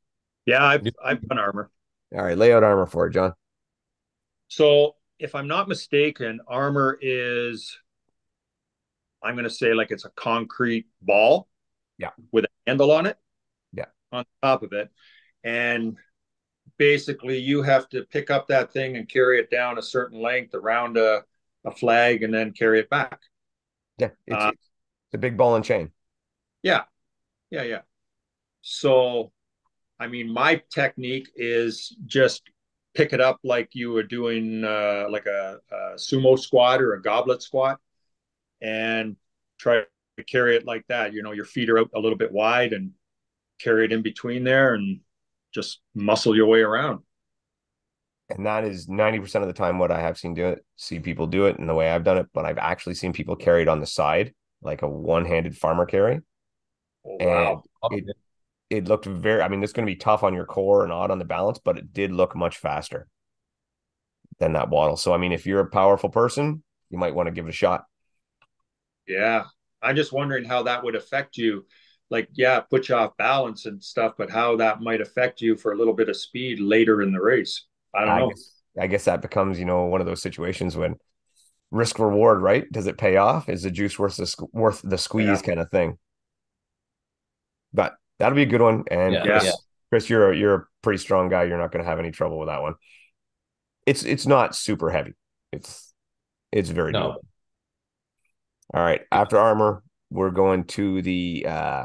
Yeah, I've I've done armor. All right, lay out armor for it, John. So if I'm not mistaken, armor is, I'm going to say like it's a concrete ball Yeah. with a handle on it, Yeah. on top of it. And basically you have to pick up that thing and carry it down a certain length around a, a flag and then carry it back. Yeah, it's, Uh, it's a big ball and chain. yeah. Yeah. Yeah. So, I mean, my technique is just pick it up like you were doing uh, like a, a sumo squat or a goblet squat and try to carry it like that. You know, your feet are out a little bit wide and carry it in between there and just muscle your way around. And that is ninety percent of the time what I have seen do it, see people do it and the way I've done it, but I've actually seen people carry it on the side, like a one-handed farmer carry. Oh, And wow. it it looked very, I mean, it's going to be tough on your core and odd on the balance, but it did look much faster than that waddle. So, I mean, if you're a powerful person, you might want to give it a shot. Yeah. I'm just wondering how that would affect you. Like, yeah, put you off balance and stuff, but how that might affect you for a little bit of speed later in the race. I don't I know. guess, I guess that becomes, you know, one of those situations when risk reward, right? Does it pay off? Is the juice worth the, worth the squeeze Yeah. kind of thing? But that'll be a good one. And Yeah, Chris, yeah. Chris, you're a, you're a pretty strong guy. You're not going to have any trouble with that one. It's it's not super heavy. It's it's very No. doable. All right. After armor, we're going to the uh,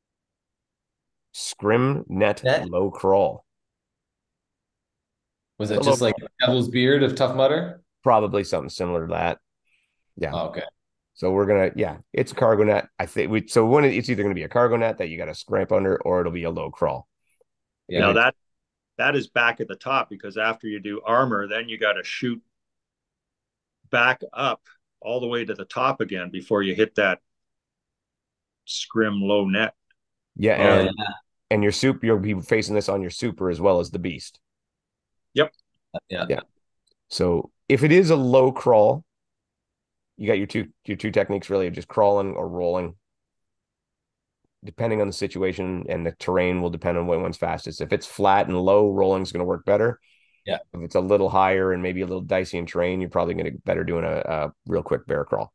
scrim net Net? low crawl. Was The it low just like Devil's Beard of Tough Mudder? probably something similar to that. Yeah. Oh, okay. So we're gonna, yeah, it's a cargo net. I think we so one it's either gonna be a cargo net that you got to scramp under, or it'll be a low crawl. Yeah. Now that that is back at the top because after you do armor, then you got to shoot back up all the way to the top again before you hit that scrim low net. Yeah, Oh, and yeah. and your soup, you'll be facing this on your super as well as the beast. Yep. Yeah. Yeah. So if it is a low crawl, you got your two your two techniques really of just crawling or rolling. Depending on the situation and the terrain will depend on what one's fastest. If it's flat and low, rolling is going to work better. Yeah. If it's a little higher and maybe a little dicey in terrain, you're probably going to get better doing a, a real quick bear crawl.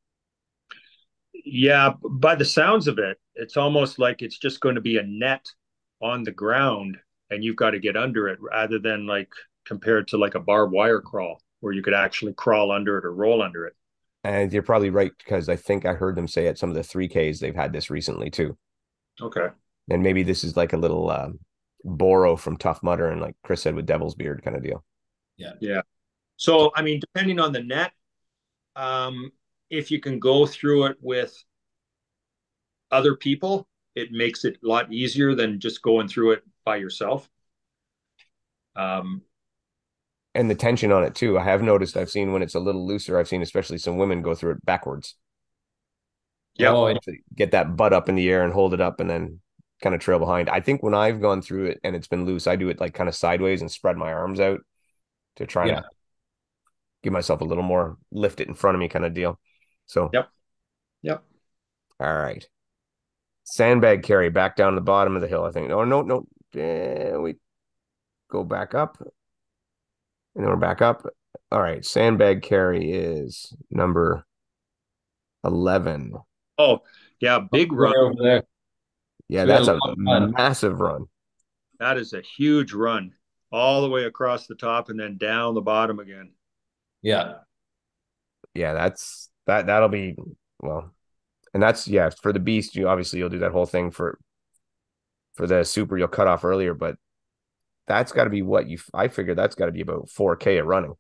Yeah, by the sounds of it, it's almost like it's just going to be a net on the ground and you've got to get under it rather than like compared to like a barbed wire crawl where you could actually crawl under it or roll under it. And you're probably right because I think I heard them say at some of the three Ks they've had this recently too. Okay. And maybe this is like a little um, borrow from Tough Mudder and like Chris said with Devil's Beard kind of deal. Yeah. Yeah. So, I mean, depending on the net, um, if you can go through it with other people, it makes it a lot easier than just going through it by yourself. Um, And the tension on it too. I have noticed I've seen when it's a little looser, I've seen especially some women go through it backwards. yeah. Oh, yeah. Get that butt up in the air and hold it up and then kind of trail behind. I think when I've gone through it and it's been loose, I do it like kind of sideways and spread my arms out to try Yeah. to give myself a little more lift it in front of me kind of deal. So, Yep. Yep. All right. Sandbag carry back down the bottom of the hill, I think. Oh, no, no. Eh, we go back up. And then we're back up. All right. Sandbag carry is number eleven. Oh, yeah. Big run. Right over there. Yeah, We had that's a a lot of fun. massive run. That is a huge run all the way across the top and then down the bottom again. Yeah. Yeah, that's that that'll be well. And that's yeah, for the beast, you obviously you'll do that whole thing for for the super you'll cut off earlier, but that's got to be what you I figure that's got to be about four K of running.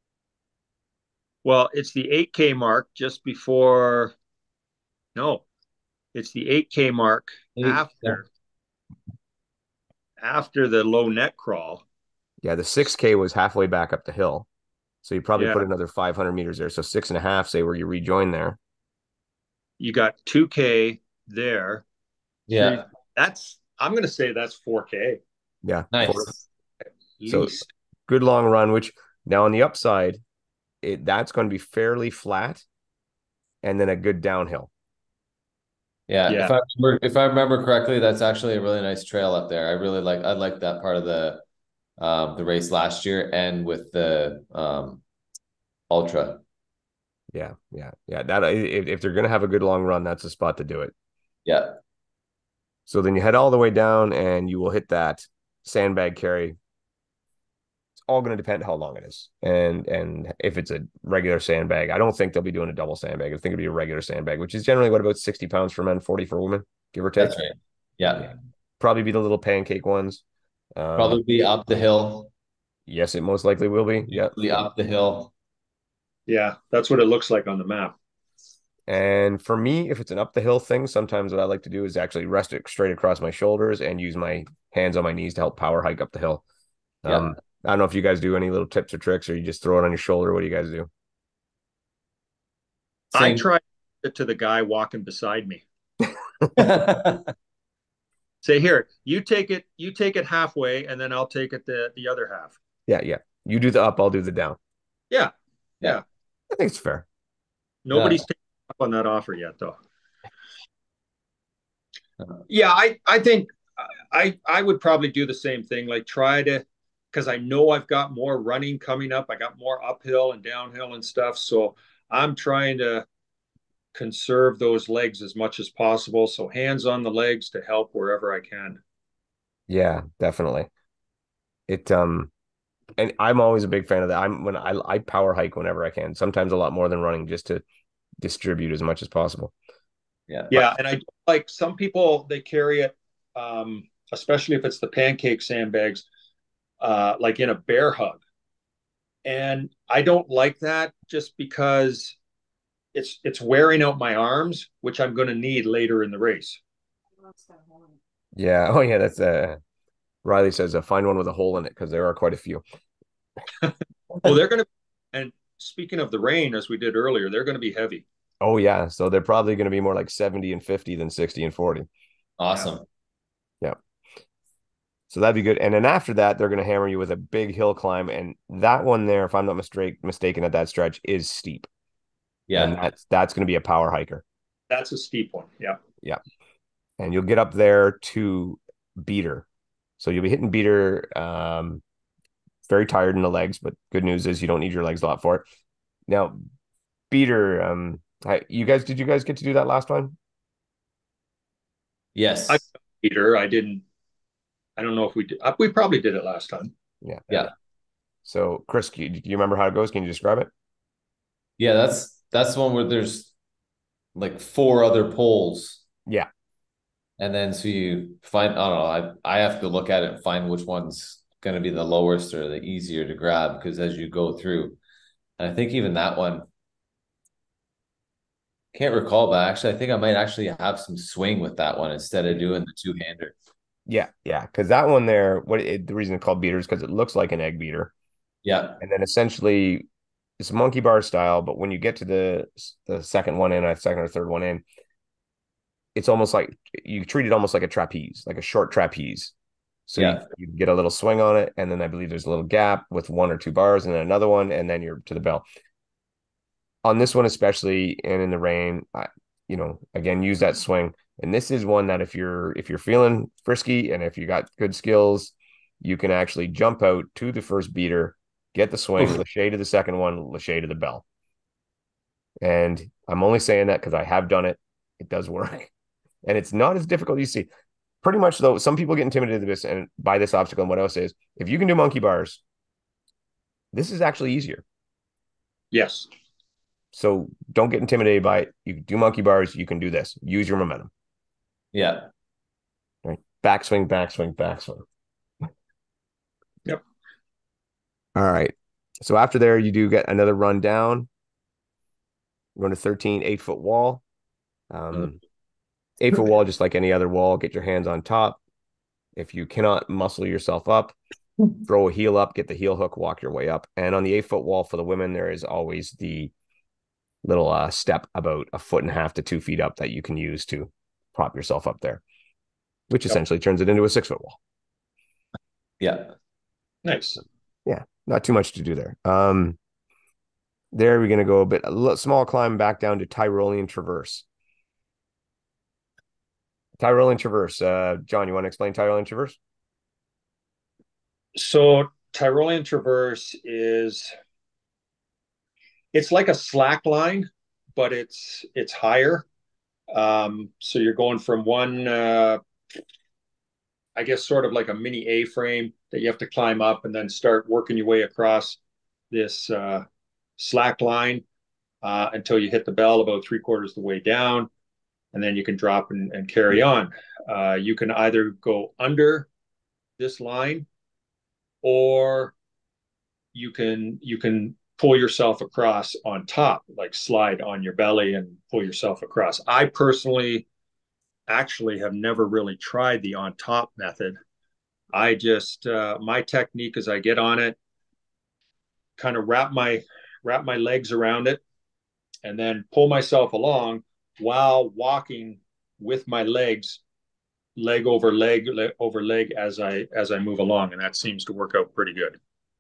Well, it's the eight K mark just before, no, it's the eight K mark Eight, after after the low net crawl. Yeah, the six K was halfway back up the hill. So you probably Yeah. put another five hundred meters there. So six and a half, say where you rejoin there. You got two K there. Yeah. That's, I'm going to say that's four K Yeah. Nice. Four- at So- least. Good long run, which now on the upside, it that's going to be fairly flat and then a good downhill. Yeah, Yeah. if I remember, if I remember correctly, that's actually a really nice trail up there. I really like I like that part of the um the race last year and with the um ultra. Yeah, yeah, yeah. That if, if they're gonna have a good long run, that's the spot to do it. Yeah. So then you head all the way down and you will hit that sandbag carry. It's all going to depend how long it is. And and if it's a regular sandbag, I don't think they'll be doing a double sandbag. I think it'll be a regular sandbag, which is generally what, about sixty pounds for men, forty for women, give or take. That's right. Yeah. Yeah. Probably be the little pancake ones. Um, Probably up the hill. yes, it most likely will be. Yep. Usually up the hill. Yeah. That's what it looks like on the map. And for me, if it's an up the hill thing, sometimes what I like to do is actually rest it straight across my shoulders and use my hands on my knees to help power hike up the hill. Yeah. Um, I don't know if you guys do any little tips or tricks, or you just throw it on your shoulder. What do you guys do? I Same. try it to the guy walking beside me. Say, here, you take it, you take it halfway, and then I'll take it the the other half. Yeah, yeah. You do the up, I'll do the down. Yeah. Yeah. Yeah. I think it's fair. Nobody's Yeah. taken up on that offer yet, though. Uh, Yeah, I I think I I would probably do the same thing. Like try to, because I know I've got more running coming up. I got more uphill and downhill and stuff. So I'm trying to conserve those legs as much as possible. So hands on the legs to help wherever I can. Yeah, definitely. It um and I'm always a big fan of that. I'm when I I power hike whenever I can, sometimes a lot more than running just to distribute as much as possible. Yeah. Yeah, and I like some people they carry it, um, especially if it's the pancake sandbags, uh, like in a bear hug. And I don't like that just because it's it's wearing out my arms, which I'm going to need later in the race. Yeah. Oh yeah, that's uh Riley says uh, find one with a hole in it because there are quite a few. Oh, they're going to, and speaking of the rain, as we did earlier, they're going to be heavy. Oh yeah, so they're probably going to be more like seventy and fifty than sixty and forty. Awesome. Yeah. So that'd be good. And then after that, they're going to hammer you with a big hill climb. And that one there, if I'm not mistake, mistaken at that stretch, is steep. And Yeah. that's that's going to be a power hiker. That's a steep one. Yeah. Yeah. And you'll get up there to Beater. So you'll be hitting Beater, um, very tired in the legs, but good news is you don't need your legs a lot for it. Now, Beater, um, I, you guys, did you guys get to do that last one? Yes. I Peter, I didn't. I don't know if we did. uh, We probably did it last time. Yeah. Yeah. So, Chris, do you, do you remember how it goes? Can you describe it? Yeah, that's that's the one where there's like four other poles. Yeah. And then so you find, I don't know, I I have to look at it and find which one's gonna be the lowest or the easier to grab because as you go through. And I think even that one, can't recall, but actually I think I might actually have some swing with that one instead of doing the two-hander. Yeah. Yeah. Because that one there, what it, the reason it's called Beater is because it looks like an egg beater. Yeah. And then essentially it's monkey bar style, but when you get to the the second one in, a second or third one in, it's almost like you treat it almost like a trapeze, like a short trapeze. So Yeah. you, you get a little swing on it, and then I believe there's a little gap with one or two bars, and then another one, and then you're to the bell. On this one, especially, and in the rain, I, you know, again, use that swing. And this is one that if you're if you're feeling frisky and if you got good skills, you can actually jump out to the first beater, get the swing, Oof. lachey to the second one, lachey to the bell. And I'm only saying that because I have done it. It does work. And it's not as difficult as you see. Pretty much, though, some people get intimidated by this and by this obstacle. And what I would say is, if you can do monkey bars, this is actually easier. Yes. So don't get intimidated by it. You do monkey bars, you can do this. Use your momentum. Yeah. Right. Backswing, backswing, backswing. Yep. All right. So after there, you do get another run down. Run a thirteen, eight foot wall. Um, eight foot wall, just like any other wall. Get your hands on top. If you cannot muscle yourself up, throw a heel up, get the heel hook, walk your way up. And on the eight foot wall for the women, there is always the little uh, step about a foot and a half to two feet up that you can use to prop yourself up there, which Yep. essentially turns it into a six foot wall. Yeah. Nice. Yeah, not too much to do there. Um, there we're going to go a bit, a little, small climb back down to Tyrolean Traverse. Tyrolean Traverse. Uh, John, you want to explain Tyrolean Traverse? So Tyrolean Traverse is it's like a slack line, but it's it's higher. Um, so you're going from one, uh, I guess, sort of like a mini A-frame that you have to climb up and then start working your way across this uh, slack line uh, until you hit the bell about three quarters of the way down, and then you can drop and, and carry on. Uh, you can either go under this line, or you can you can pull yourself across on top, like slide on your belly and pull yourself across. I personally actually have never really tried the on top method. I just uh, my technique is I get on it, kind of wrap my wrap my legs around it, and then pull myself along while walking with my legs, leg over leg, leg over leg as I as I move along, and that seems to work out pretty good.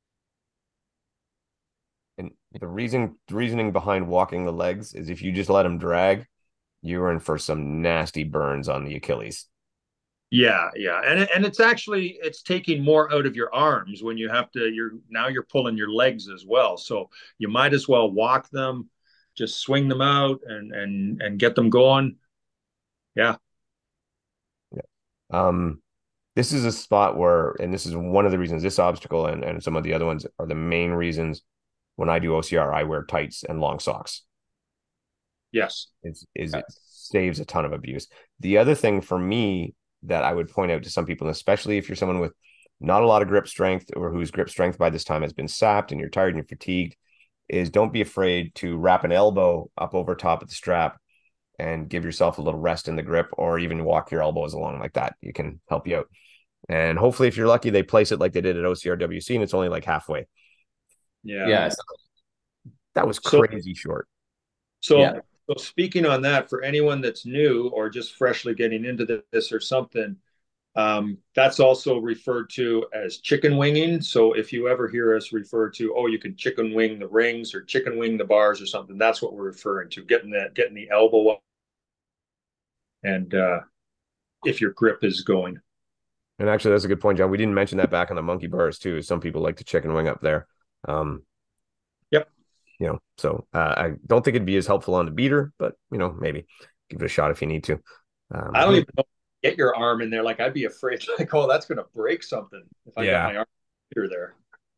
And the reason the reasoning behind walking the legs is if you just let them drag, you're in for some nasty burns on the Achilles. Yeah, yeah, and and it's actually it's taking more out of your arms when you have to. You're now you're pulling your legs as well, so you might as well walk them, just swing them out and and and get them going. Yeah. Yeah. Um, this is a spot where, and this is one of the reasons this obstacle and, and some of the other ones are the main reasons when I do O C R, I wear tights and long socks. Yes. It's is it saves a ton of abuse. The other thing for me that I would point out to some people, especially if you're someone with not a lot of grip strength or whose grip strength by this time has been sapped and you're tired and you're fatigued, is don't be afraid to wrap an elbow up over top of the strap and give yourself a little rest in the grip, or even walk your elbows along like that. You can help you out. And hopefully, if you're lucky, they place it like they did at O C R W C and it's only like halfway. Yeah. Yeah. That was So crazy short. so Yeah. so speaking on that, for anyone that's new or just freshly getting into this or something, um, that's also referred to as chicken winging. So if you ever hear us refer to, oh, you can chicken wing the rings or chicken wing the bars or something, that's what we're referring to, getting that getting the elbow up and uh, if your grip is going. And actually, that's a good point, John. We didn't mention that back on the monkey bars too. Some people like to chicken wing up there. Um, Yep. You know, so uh, I don't think it'd be as helpful on the beater, but you know, maybe give it a shot if you need to. Um, I don't even know get your arm in there. Like I'd be afraid, like, oh, that's going to break something if I yeah. got my arm there.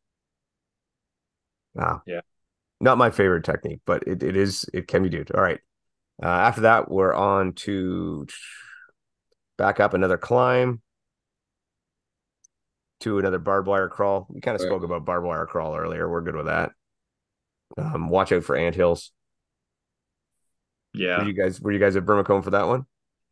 Wow. Yeah. Not my favorite technique, but it, it is, it can be done. All right. Uh, after that, we're on to back up another climb to another barbed wire crawl. We kind of spoke about barbed wire crawl earlier. We're good with that. Um, watch out for anthills. Yeah. Were you guys were you guys at Brimacombe for that one?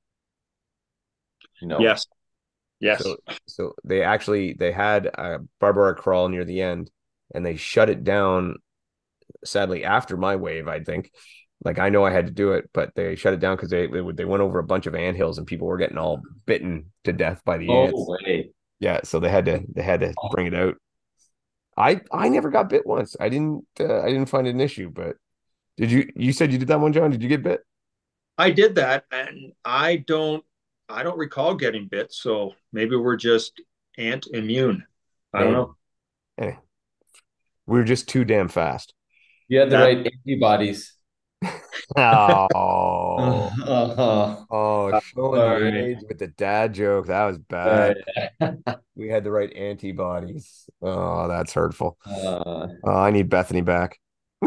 No. Yes. Yes. So, so they actually they had a barbed wire crawl near the end, and they shut it down. Sadly, after my wave, I think. Like I know I had to do it, but they shut it down because they, they they went over a bunch of anthills and people were getting all bitten to death by the Oh, ants. way. Yeah, so they had to they had to bring it out. I I never got bit once. I didn't uh, I didn't find it an issue, but did you you said you did that one, John? Did you get bit? I did that, and I don't I don't recall getting bit, so maybe we're just ant immune. I don't know. Anyway, we were just too damn fast. You had the That- right antibodies. Oh, Uh-huh. oh, showing my Sorry. age with the dad joke. That was bad. We had the right antibodies. Oh, that's hurtful. Uh, Oh, I need Bethany back.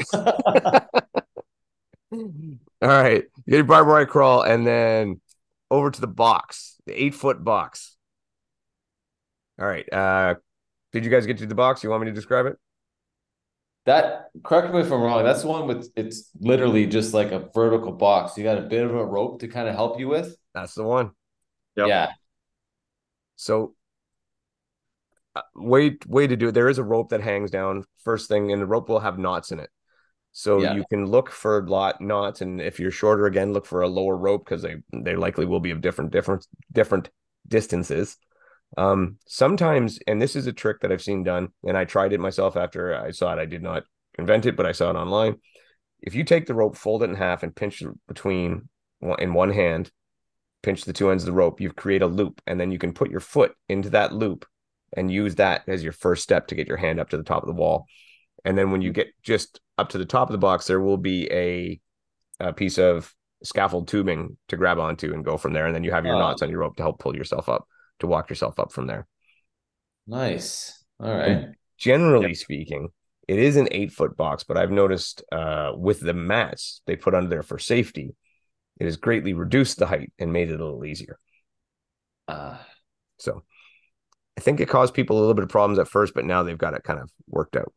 All right. You get a barbed wire crawl and then over to the box, the eight foot box. All right. Uh, did you guys get to the box? You want me to describe it? that, correct me if I'm wrong, that's the one with, it's literally just like a vertical box. You got a bit of a rope to kind of help you with. That's the one. Yep. Yeah. So, uh, way way to do it. There is a rope that hangs down first thing, and the rope will have knots in it. So Yeah. you can look for lot knots, and if you're shorter, again, look for a lower rope because they they likely will be of different different different distances. Um, sometimes, and this is a trick that I've seen done, and I tried it myself after I saw it. I did not invent it, but I saw it online. If you take the rope, fold it in half, and pinch it between in one hand, pinch the two ends of the rope, you create a loop, and then you can put your foot into that loop and use that as your first step to get your hand up to the top of the wall. And then when you get just up to the top of the box, there will be a, a piece of scaffold tubing to grab onto and go from there. And then you have your Oh. knots on your rope to help pull yourself up, to walk yourself up from there. Nice. All right. And generally yep. speaking, it is an eight foot box, but I've noticed uh, with the mats they put under there for safety, it has greatly reduced the height and made it a little easier. Uh, so I think it caused people a little bit of problems at first, but now they've got it kind of worked out.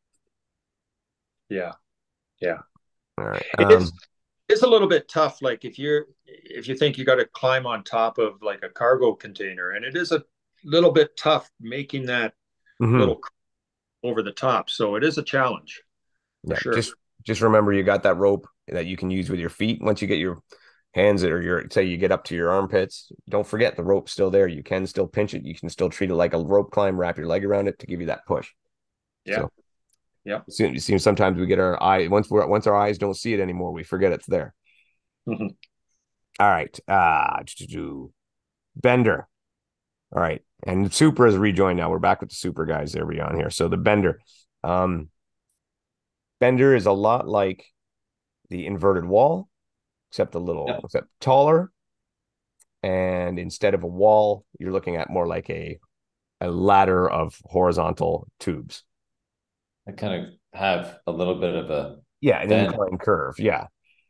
Yeah. Yeah. All right. It um, is, it's a little bit tough. Like if you're, if you think you got to climb on top of like a cargo container, and it is a little bit tough making that mm-hmm. little over the top. So it is a challenge. Yeah. Sure. Just, just remember you got that rope that you can use with your feet. Once you get your hands or your, say you get up to your armpits, don't forget the rope's still there. You can still pinch it. You can still treat it like a rope climb, wrap your leg around it to give you that push. Yeah. So, yeah. It seems sometimes we get our eye once we're once our eyes don't see it anymore, we forget it's there. Mm-hmm. All right. Uh Bender. All right. And Super has rejoined now. We're back with the Super guys there on here. So the Bender. Um Bender is a lot like the inverted wall, except a little yeah. except taller. And instead of a wall, you're looking at more like a a ladder of horizontal tubes. I kind of have a little bit of a yeah, an bend. Incline curve. Yeah.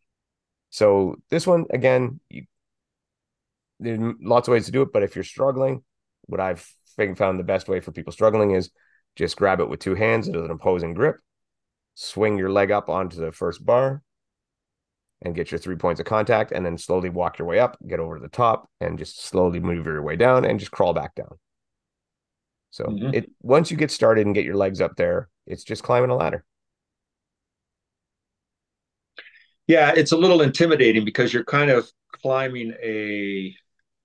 So this one, again, you, there's lots of ways to do it, but if you're struggling, what I've found the best way for people struggling is just grab it with two hands at an opposing grip, swing your leg up onto the first bar, and get your three points of contact, and then slowly walk your way up, get over to the top, and just slowly move your way down and just crawl back down. So mm-hmm. it once you get started and get your legs up there, it's just climbing a ladder. Yeah, it's a little intimidating because you're kind of climbing a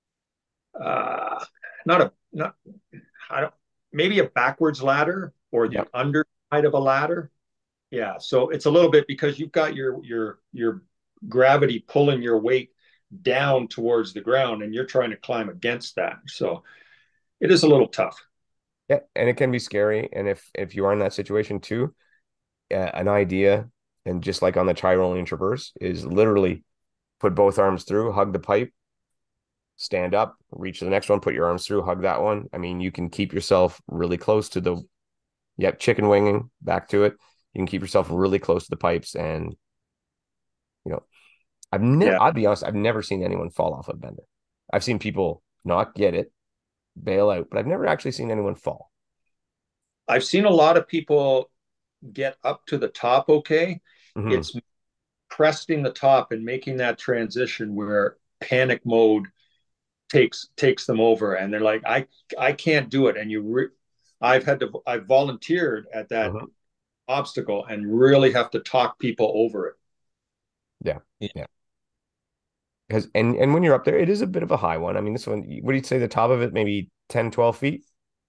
uh not a not I don't maybe a backwards ladder or the yep. underside of a ladder. Yeah, so it's a little bit because you've got your your your gravity pulling your weight down towards the ground and you're trying to climb against that. So it is a little tough. Yeah, and it can be scary. And if if you are in that situation too, uh, an idea, and just like on the Tyrolean Traverse, is literally put both arms through, hug the pipe, stand up, reach to the next one, put your arms through, hug that one. I mean, you can keep yourself really close to the, yep, chicken winging, back to it. You can keep yourself really close to the pipes. And, you know, I've never, yeah. I'll be honest, I've never seen anyone fall off a Bender. I've seen people not get it, bail out, but I've never actually seen anyone fall. I've seen a lot of people get up to the top okay. Mm-hmm. It's cresting the top and making that transition where panic mode takes takes them over, and they're like, I I can't do it. And you, re- I've had to, I've volunteered at that mm-hmm. obstacle and really have to talk people over it. Yeah, yeah. Because and and when you're up there, it is a bit of a high one. I mean, this one, what do you say? The top of it, maybe ten, twelve feet.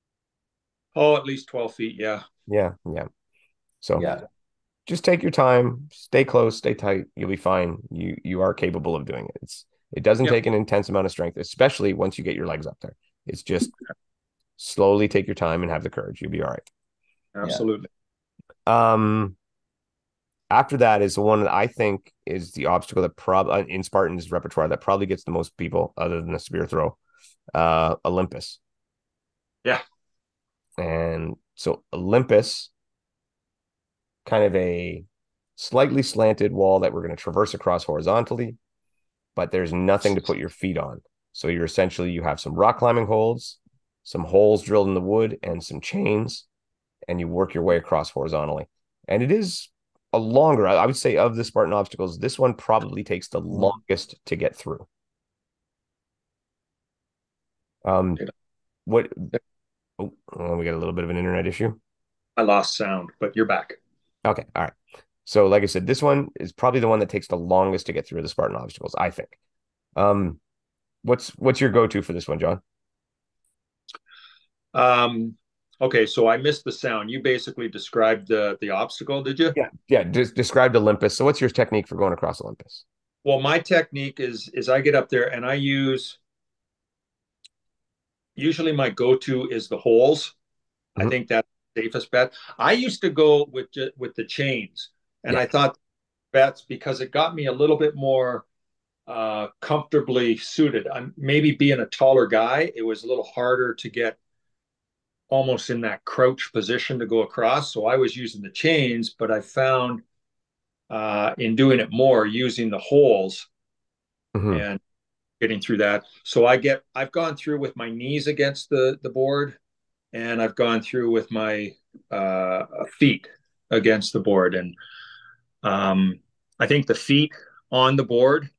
Oh, at least twelve feet. Yeah. Yeah. Yeah. So yeah, just take your time, stay close, stay tight. You'll be fine. You you are capable of doing it. It's it doesn't yep. take an intense amount of strength, especially once you get your legs up there. It's just slowly take your time and have the courage. You'll be all right. Absolutely. Yeah. Um. After that is the one that I think is the obstacle that probably in Spartan's repertoire that probably gets the most people, other than the spear throw, uh, Olympus. Yeah. And so Olympus, kind of a slightly slanted wall that we're going to traverse across horizontally, but there's nothing to put your feet on. So you're essentially, you have some rock climbing holds, some holes drilled in the wood, and some chains, and you work your way across horizontally. And it is a longer, I would say, of the Spartan obstacles, this one probably takes the longest to get through. Um, what? Oh, we got a little bit of an internet issue. I lost sound, but you're back. Okay, all right. So, like I said, this one is probably the one that takes the longest to get through the Spartan obstacles, I think. Um, what's what's your go-to for this one, John? Um. Okay, so I missed the sound. You basically described the the obstacle, did you? Yeah, yeah. Just described Olympus. So, what's your technique for going across Olympus? Well, my technique is is I get up there and I use usually my go-to is the holes. I Mhm. think that's the safest bet. I used to go with with the chains, and Yeah. I thought bets because it got me a little bit more uh, comfortably suited. I'm maybe being a taller guy, it was a little harder to get almost in that crouch position to go across. So I was using the chains, but I found uh, in doing it more using the holes Mhm. and getting through that. So I get I've gone through with my knees against the the board, and I've gone through with my uh, feet against the board, and um, I think the feet on the board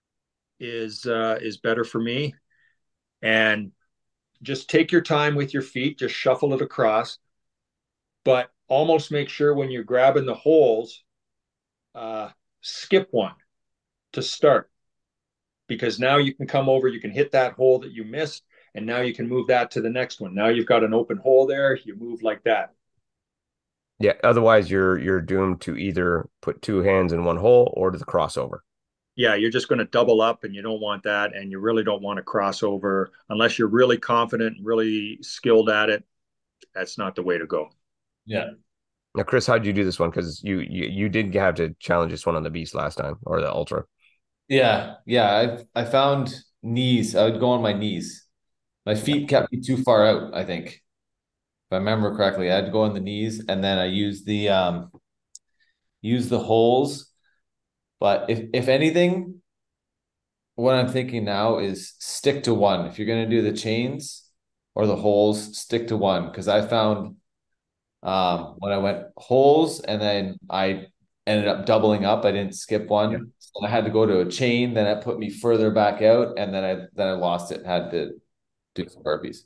is uh, is better for me. And just take your time with your feet, just shuffle it across, but almost make sure when you're grabbing the holes, uh, skip one to start, because now you can come over, you can hit that hole that you missed, and now you can move that to the next one. Now you've got an open hole there, you move like that. Yeah. Otherwise, you're you're doomed to either put two hands in one hole or to the crossover. Yeah, you're just going to double up, and you don't want that, and you really don't want to cross over unless you're really confident and really skilled at it. That's not the way to go. Yeah. Now, Chris, how'd you do this one? Because you, you you did have to challenge this one on the Beast last time or the Ultra. Yeah. Yeah. I I found knees. I would go on my knees. My Yeah. feet kept me too far out, I think. If I remember correctly, I had to go on the knees and then I used the um use the holes. But if if anything, what I'm thinking now is stick to one. If you're gonna do the chains or the holes, stick to one. Because I found um when I went holes and then I ended up doubling up, I didn't skip Yeah. one. So I had to go to a chain, then it put me further back out, and then I then I lost it, had to do some burpees.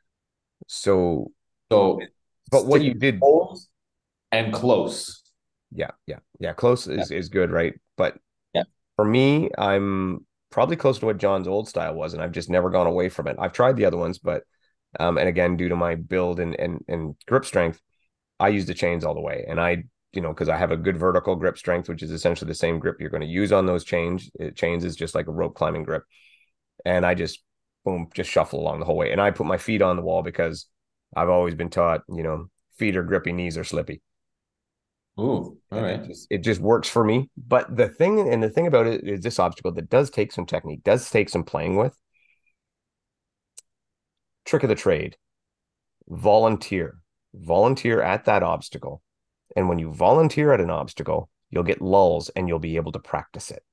So, So but what stick you to did, holes and close. yeah, yeah, yeah, close Yeah. is is good, right? But Yeah. for me, I'm probably close to what John's old style was, and I've just never gone away from it. I've tried the other ones, but um, and again, due to my build and and and grip strength, I use the chains all the way, and I, you know, because I have a good vertical grip strength, which is essentially the same grip you're going to use on those chains. It, chains is just like a rope climbing grip, and I just boom, just shuffle along the whole way. And I put my feet on the wall because I've always been taught, you know, feet are grippy, knees are slippy, Ooh, all and it right. just it just works for me. But the thing and the thing about it is this obstacle that does take some technique, does take some playing with. Trick of the trade: volunteer, volunteer at that obstacle, and when you volunteer at an obstacle, you'll get lulls and you'll be able to practice it.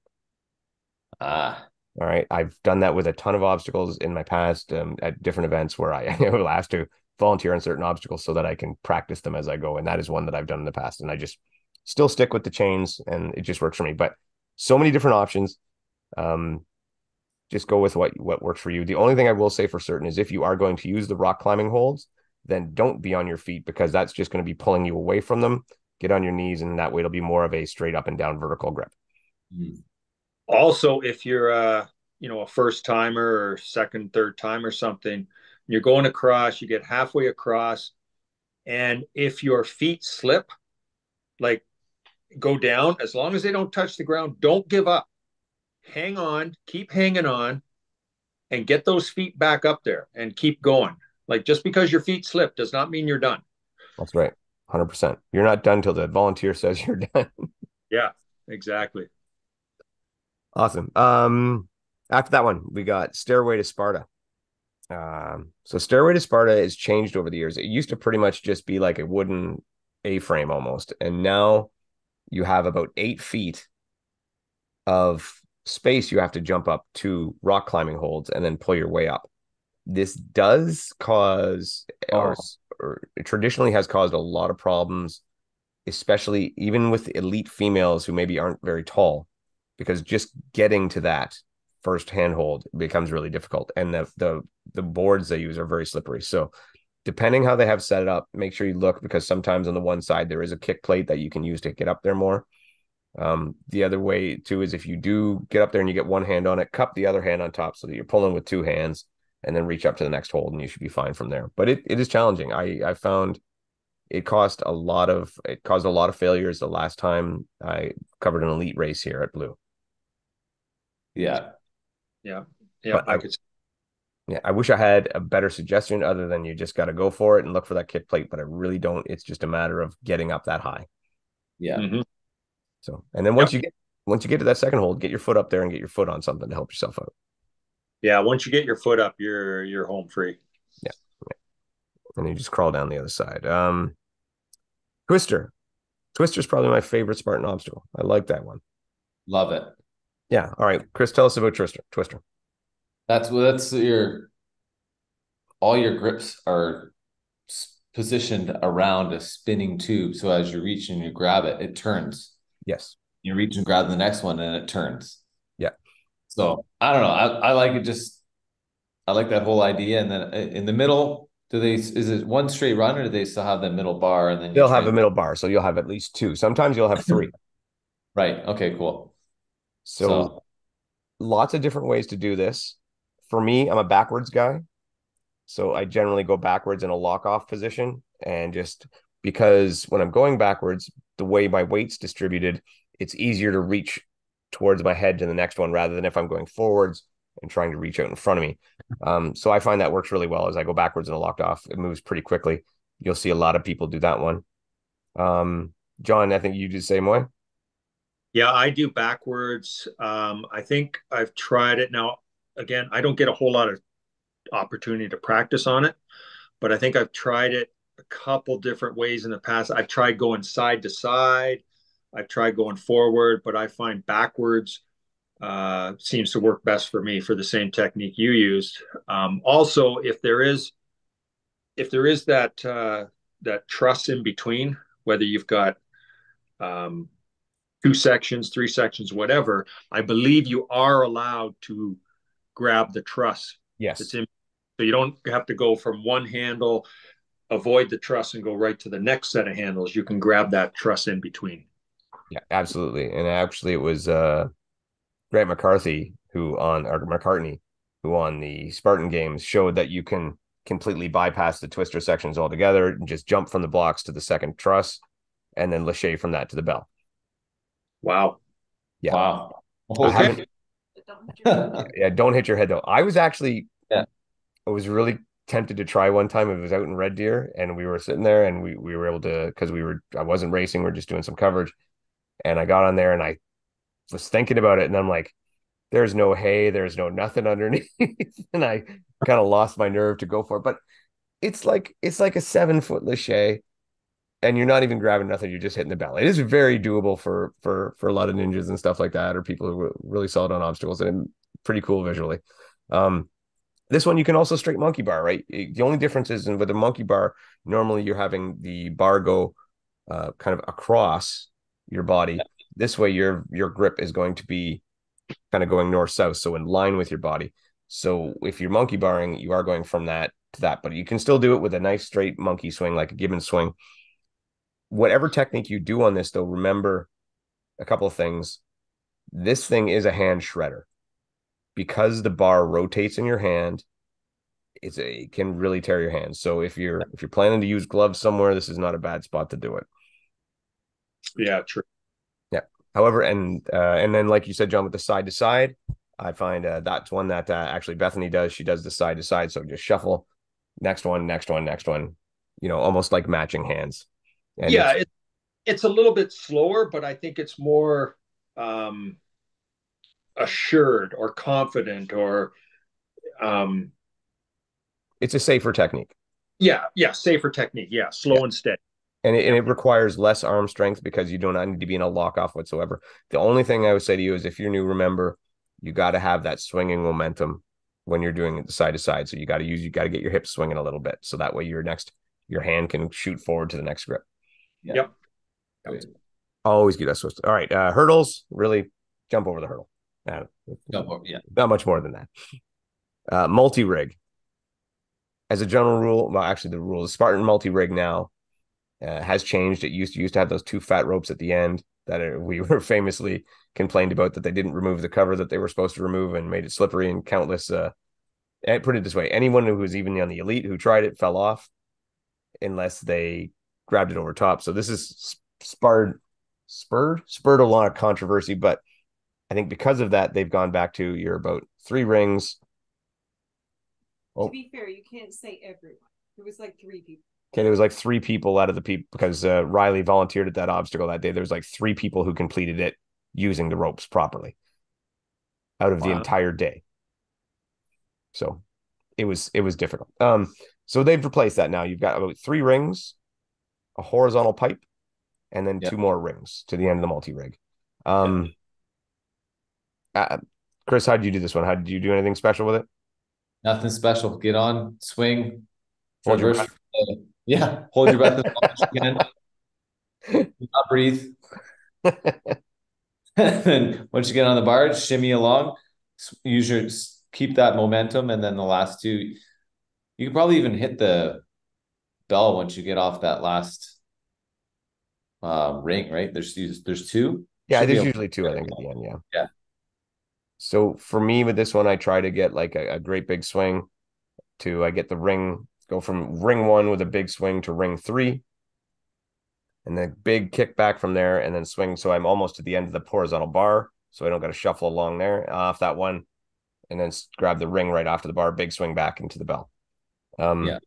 Ah, All right. I've done that with a ton of obstacles in my past um, at different events where I will ask to volunteer on certain obstacles so that I can practice them as I go. And that is one that I've done in the past. And I just still stick with the chains and it just works for me. But so many different options. Um, just go with what what works for you. The only thing I will say for certain is if you are going to use the rock climbing holds, then don't be on your feet because that's just going to be pulling you away from them. Get on your knees, and that way it'll be more of a straight up and down vertical grip. hmm. Also, if you're uh, you know, a first timer or second, third time or something, you're going across, you get halfway across, and if your feet slip, like go down, as long as they don't touch the ground, don't give up. Hang on, keep hanging on, and get those feet back up there and keep going. Like just because your feet slip does not mean you're done. That's right. one hundred percent. You're not done till the volunteer says you're done. Yeah, exactly. Awesome. Um, after that one, we got Stairway to Sparta. Um, so Stairway to Sparta has changed over the years. It used to pretty much just be like a wooden A-frame almost, and now you have about eight feet of space you have to jump up to rock climbing holds and then pull your way up. This does cause, or, Oh, or traditionally has caused a lot of problems, especially even with elite females who maybe aren't very tall, because just getting to that first handhold becomes really difficult. And the the the boards they use are very slippery. So depending how they have set it up, make sure you look because sometimes on the one side there is a kick plate that you can use to get up there more. Um, the other way too is if you do get up there and you get one hand on it, cup the other hand on top so that you're pulling with two hands and then reach up to the next hold and you should be fine from there. But it, it is challenging. I I found it cost a lot of it caused a lot of failures the last time I covered an elite race here at Blue. Yeah. Yeah. Yeah. But I I, could. yeah, I wish I had a better suggestion other than you just got to go for it and look for that kick plate, but I really don't. It's just a matter of getting up that high. Yeah. Mhm. So, and then Yep. once you get once you get to that second hold, get your foot up there and get your foot on something to help yourself out. Yeah. Once you get your foot up, you're you're home free. Yeah. Yeah. And you just crawl down the other side. Um, Twister. Twister is probably my favorite Spartan obstacle. I like that one. Love it. Yeah. All right, Chris, tell us about Twister. Twister. That's that's your all your grips are positioned around a spinning tube. So as you reach and you grab it, it turns. Yes. You reach and grab the next one and it turns. Yeah. So I don't know. I, I like it just I like that whole idea. And then uh, in the middle, do they is it one straight run or do they still have the middle bar and then you They'll have train? a middle bar, so you'll have at least two. Sometimes you'll have three. Right. Okay, cool. So, So lots of different ways to do this. For me, I'm a backwards guy. So I generally go backwards in a lock off position. And just because when I'm going backwards, the way my weight's distributed, it's easier to reach towards my head to the next one rather than if I'm going forwards and trying to reach out in front of me. Um, so I find that works really well as I go backwards in a locked off. It moves pretty quickly. You'll see a lot of people do that one. Um, John, I think you do the same way. Yeah, I do backwards. Um, I think I've tried it now. Again, I don't get a whole lot of opportunity to practice on it, but I think I've tried it a couple different ways in the past. I've tried going side to side. I've tried going forward, but I find backwards uh, seems to work best for me for the same technique you used. Um, also, if there is if there is that uh, that truss in between, whether you've got um, two sections, three sections, whatever, I believe you are allowed to grab the truss that's Yes. in. So you don't have to go from one handle, avoid the truss, and go right to the next set of handles. You can grab that truss in between. Yeah, absolutely. And actually, it was uh, Grant McCarthy who on or McCartney who on the Spartan games showed that you can completely bypass the twister sections altogether and just jump from the blocks to the second truss and then lache from that to the bell. Wow. Yeah. wow. I Okay. haven't. Yeah, don't hit your head though. I was actually, Yeah. I was really tempted to try one time. It was out in Red Deer, and we were sitting there, and we we were able to because we were I wasn't racing, we are just doing some coverage, and I got on there and I was thinking about it, and I'm like, there's no hay, there's no nothing underneath, and I kind of lost my nerve to go for it. But it's like it's like a seven foot lache, and you're not even grabbing nothing, you're just hitting the bell. It is very doable for for for a lot of ninjas and stuff like that, or people who are really solid on obstacles, and pretty cool visually. Um, this one you can also straight monkey bar, right? The only difference is in with a monkey bar, normally you're having the bar go uh, kind of across your body. This way, your your grip is going to be kind of going north south, so in line with your body. So if you're monkey barring, you are going from that to that, but you can still do it with a nice straight monkey swing, like a gibbon swing. Whatever technique you do on this, though, remember a couple of things. This thing is a hand shredder because the bar rotates in your hand. It's a, it can really tear your hands. So if you're if you're planning to use gloves somewhere, this is not a bad spot to do it. Yeah, true. Yeah. However, and uh, and then like you said, John, with the side to side, I find uh, that's one that uh, actually Bethany does. She does the side to side. So just shuffle, next one, next one, next one. You know, almost like matching hands. And Yeah, it's, it, it's a little bit slower, but I think it's more um, assured or confident or um, it's a safer technique. yeah, yeah, safer technique. Yeah, slow Yeah. and steady. And it, and it requires less arm strength because you do not need to be in a lock off whatsoever. The only thing I would say to you is if you're new, remember, you got to have that swinging momentum when you're doing it side to side. So you got to use, you got to get your hips swinging a little bit. So that way your next, your hand can shoot forward to the next grip. Yeah. Yep. Always get us switched. All right. Uh, hurdles, really jump over the hurdle. Uh, Jump over, yeah. Not much more than that. Uh, multi rig. As a general rule, well, actually, the rule is Spartan multi rig now uh, has changed. It used to used to have those two fat ropes at the end that are, we were famously complained about that they didn't remove the cover that they were supposed to remove and made it slippery and countless. Uh, and put it this way: anyone who was even on the elite who tried it fell off unless they grabbed it over top. So this is spurred, spurred, spurred a lot of controversy, but I think because of that, they've gone back to you're about three rings. Oh. To be fair, you can't say everyone. It was like three people. Okay, there was like three people out of the people because uh, Riley volunteered at that obstacle that day. There was like three people who completed it using the ropes properly out of wow. the entire day. So it was it was difficult. Um, so they've replaced that now. You've got about three rings, a horizontal pipe, and then yep. two more rings to the end of the multi-rig. Um, yep. uh, Chris, how did you do this one? How did you do anything special with it? Nothing special. Get on, swing, hold your breath. Uh, yeah, hold your breath as long as you can. Do not breathe. And then once you get on the bar, shimmy along. Use your keep that momentum, and then the last two, you can probably even hit the bell once you get off that last um, ring. Right? There's there's two. Yeah, Should there's usually two. I think at the end. Yeah. Yeah. So for me with this one, I try to get like a, a great big swing. To I get the ring, go from ring one with a big swing to ring three, and then big kick back from there, and then swing. So I'm almost at the end of the horizontal bar, so I don't got to shuffle along there off that one, and then grab the ring right after the bar, big swing back into the bell. Um, yeah,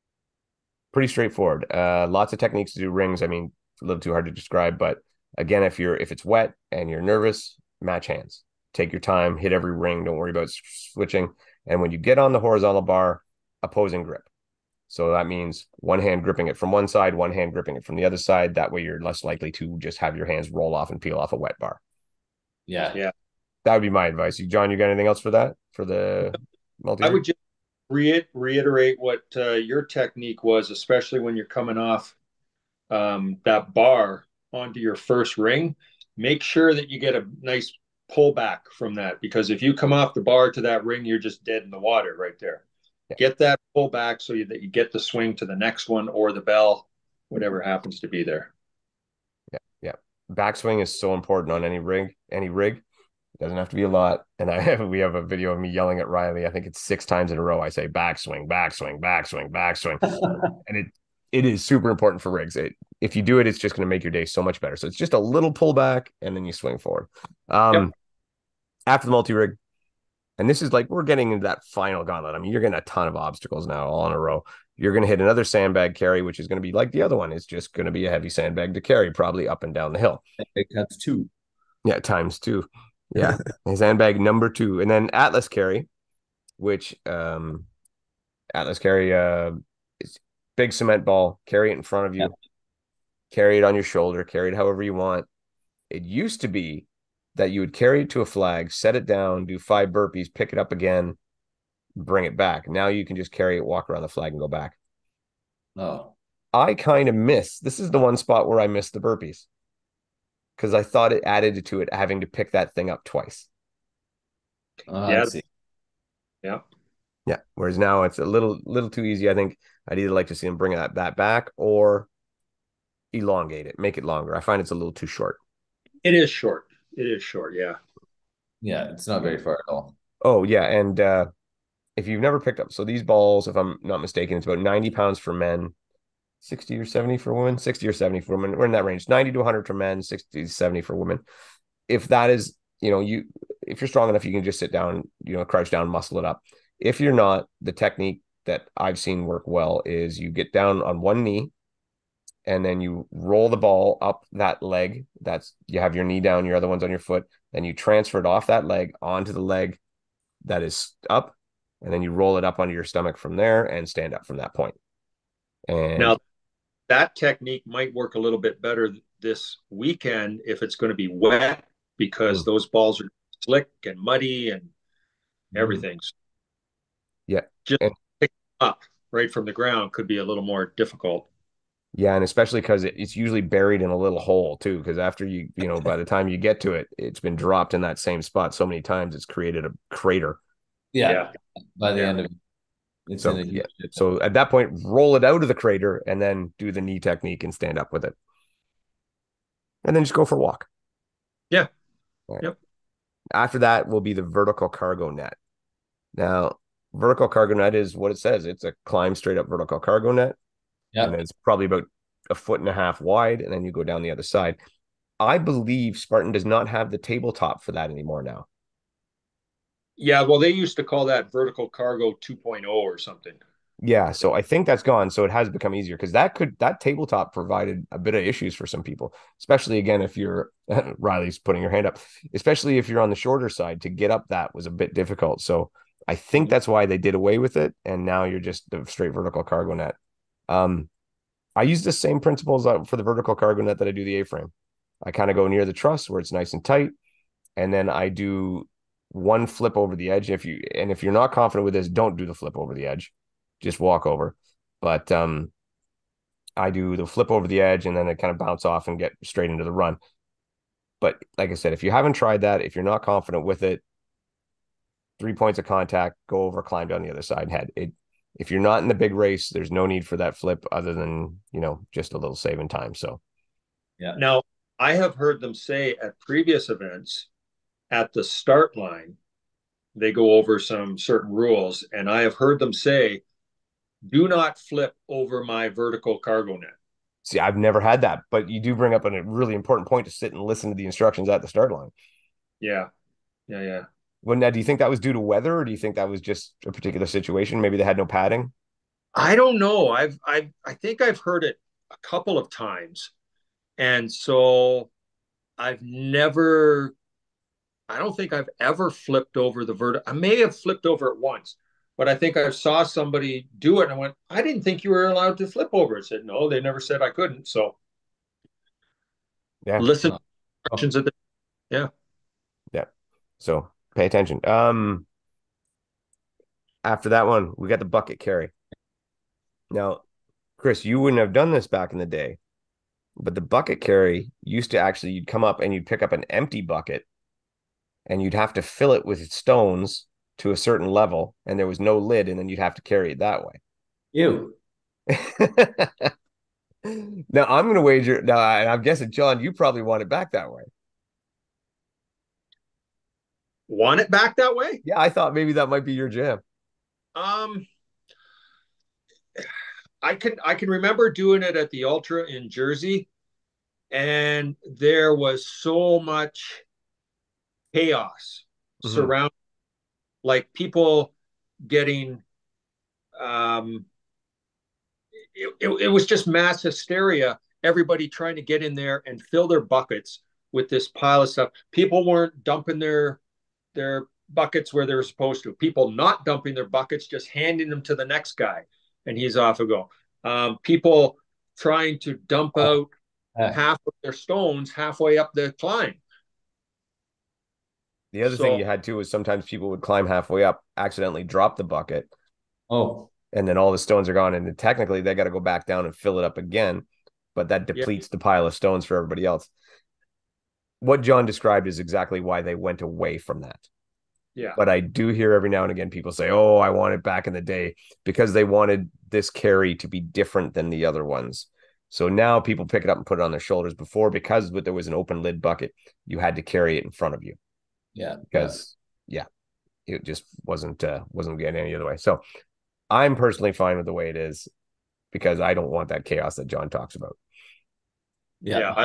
pretty straightforward. Uh, lots of techniques to do rings. I mean, a little too hard to describe, but again, if you're if it's wet and you're nervous, match hands. Take your time, hit every ring. Don't worry about switching. And when you get on the horizontal bar, opposing grip. So that means one hand gripping it from one side, one hand gripping it from the other side. That way you're less likely to just have your hands roll off and peel off a wet bar. Yeah. Yeah. That would be my advice. You, John, you got anything else for that? For the multi? I would just re- reiterate what uh, your technique was, especially when you're coming off um, that bar onto your first ring. Make sure that you get a nice pull back from that, because if you come off the bar to that ring, you're just dead in the water right there. Yeah. Get that pull back so you, that you get the swing to the next one or the bell, whatever happens to be there. Yeah, yeah. Backswing is so important on any rig, any rig. It doesn't have to be a lot. And I have we have a video of me yelling at Riley. I think it's six times in a row. I say backswing, backswing, backswing, backswing, and it it is super important for rigs. It, if you do it, it's just going to make your day so much better. So it's just a little pullback, and then you swing forward. Um, yep. After the multi-rig, and this is like, we're getting into that final gauntlet. I mean, you're getting a ton of obstacles now all in a row. You're going to hit another sandbag carry, which is going to be like the other one. It's just going to be a heavy sandbag to carry, probably up and down the hill. That's two. Yeah, times two. Yeah, sandbag number two. And then Atlas carry, which um, Atlas carry uh, is big cement ball, carry it in front of you, yeah. Carry it on your shoulder, carry it however you want. It used to be that you would carry it to a flag, set it down, do five burpees, pick it up again, bring it back. Now you can just carry it, walk around the flag, and go back. Oh. I kind of miss, this is the one spot where I missed the burpees, because I thought it added to it having to pick that thing up twice. Uh, yeah. I see. Yeah. Yeah. Whereas now it's a little little too easy. I think I'd either like to see them bring that, that back or elongate it, make it longer. I find it's a little too short. It is short. It is short, yeah. Yeah, it's not very far at all. Oh, yeah, and uh, if you've never picked up, so these balls, if I'm not mistaken, it's about ninety pounds for men, sixty or seventy for women, sixty or seventy for women. We're in that range, ninety to one hundred for men, sixty to seventy for women. If that is, you know, you if you're strong enough, you can just sit down, you know, crouch down, muscle it up. If you're not, the technique that I've seen work well is you get down on one knee, and then you roll the ball up that leg. That's you have your knee down, your other one's on your foot. Then you transfer it off that leg onto the leg that is up, and then you roll it up onto your stomach from there and stand up from that point. And now that technique might work a little bit better this weekend if it's going to be wet, because mm. those balls are slick and muddy and everything. Yeah. Just and, pick up right from the ground could be a little more difficult. Yeah, and especially because it, it's usually buried in a little hole too. Because after you, you know, by the time you get to it, it's been dropped in that same spot so many times, it's created a crater. Yeah, yeah. By the yeah. end of it, it's so, in a yeah. So at that point, roll it out of the crater and then do the knee technique and stand up with it, and then just go for a walk. Yeah. Right. Yep. After that will be the vertical cargo net. Now, vertical cargo net is what it says. It's a climb straight up vertical cargo net. Yeah. And it's probably about a foot and a half wide, and then you go down the other side. I believe Spartan does not have the tabletop for that anymore now. Yeah, well, they used to call that vertical cargo two point oh or something. Yeah, so I think that's gone. So it has become easier because that could that tabletop provided a bit of issues for some people, especially again if you're Riley's putting your hand up, especially if you're on the shorter side. To get up that was a bit difficult. So I think that's why they did away with it, and now you're just the straight vertical cargo net. Um, I use the same principles for the vertical cargo net that I do the A-frame. I kind of go near the truss where it's nice and tight, and then I do one flip over the edge. If you and if you're not confident with this, don't do the flip over the edge. Just walk over. But um, I do the flip over the edge and then I kind of bounce off and get straight into the run. But like I said, if you haven't tried that, if you're not confident with it, three points of contact, go over, climb down the other side, head. It. If you're not in the big race, there's no need for that flip other than, you know, just a little saving time. So, yeah. Now, I have heard them say at previous events at the start line, they go over some certain rules. And I have heard them say, do not flip over my vertical cargo net. See, I've never had that, but you do bring up a really important point to sit and listen to the instructions at the start line. Yeah. Yeah. Yeah. Well, now, do you think that was due to weather or do you think that was just a particular situation? Maybe they had no padding? I don't know. I've, I've, I think I've heard it a couple of times. And so I've never, I don't think I've ever flipped over the vertical. I may have flipped over it once, but I think I saw somebody do it and I went, I didn't think you were allowed to flip over. I said, no, they never said I couldn't. So yeah, listen to instructions at the, yeah. Yeah. So pay attention. Um, after that one, we got the bucket carry. Now, Chris, you wouldn't have done this back in the day, but the bucket carry used to actually, you'd come up and you'd pick up an empty bucket and you'd have to fill it with stones to a certain level, and there was no lid, and then you'd have to carry it that way. Ew. Now I'm going to wager. Now, and I'm guessing, John, you probably want it back that way. Want it back that way? Yeah, I thought maybe that might be your jam. Um, I can I can remember doing it at the Ultra in Jersey, and there was so much chaos mm-hmm. surrounding, like people getting, um, it, it, it was just mass hysteria. Everybody trying to get in there and fill their buckets with this pile of stuff. People weren't dumping their their buckets where they're supposed to. People not dumping their buckets, just handing them to the next guy, and he's off a go. Um, people trying to dump out uh, half of their stones halfway up the climb. The other so, thing you had too was sometimes people would climb halfway up, accidentally drop the bucket. Oh. And then all the stones are gone. And then technically they got to go back down and fill it up again. But that depletes yeah. the pile of stones for everybody else. What John described is exactly why they went away from that. Yeah. But I do hear every now and again people say, oh, I want it back in the day, because they wanted this carry to be different than the other ones. So now people pick it up and put it on their shoulders. Before, because there was an open lid bucket, you had to carry it in front of you. Yeah. Because yeah, yeah it just wasn't uh, wasn't getting any other way. So I'm personally fine with the way it is, because I don't want that chaos that John talks about. Yeah. yeah I...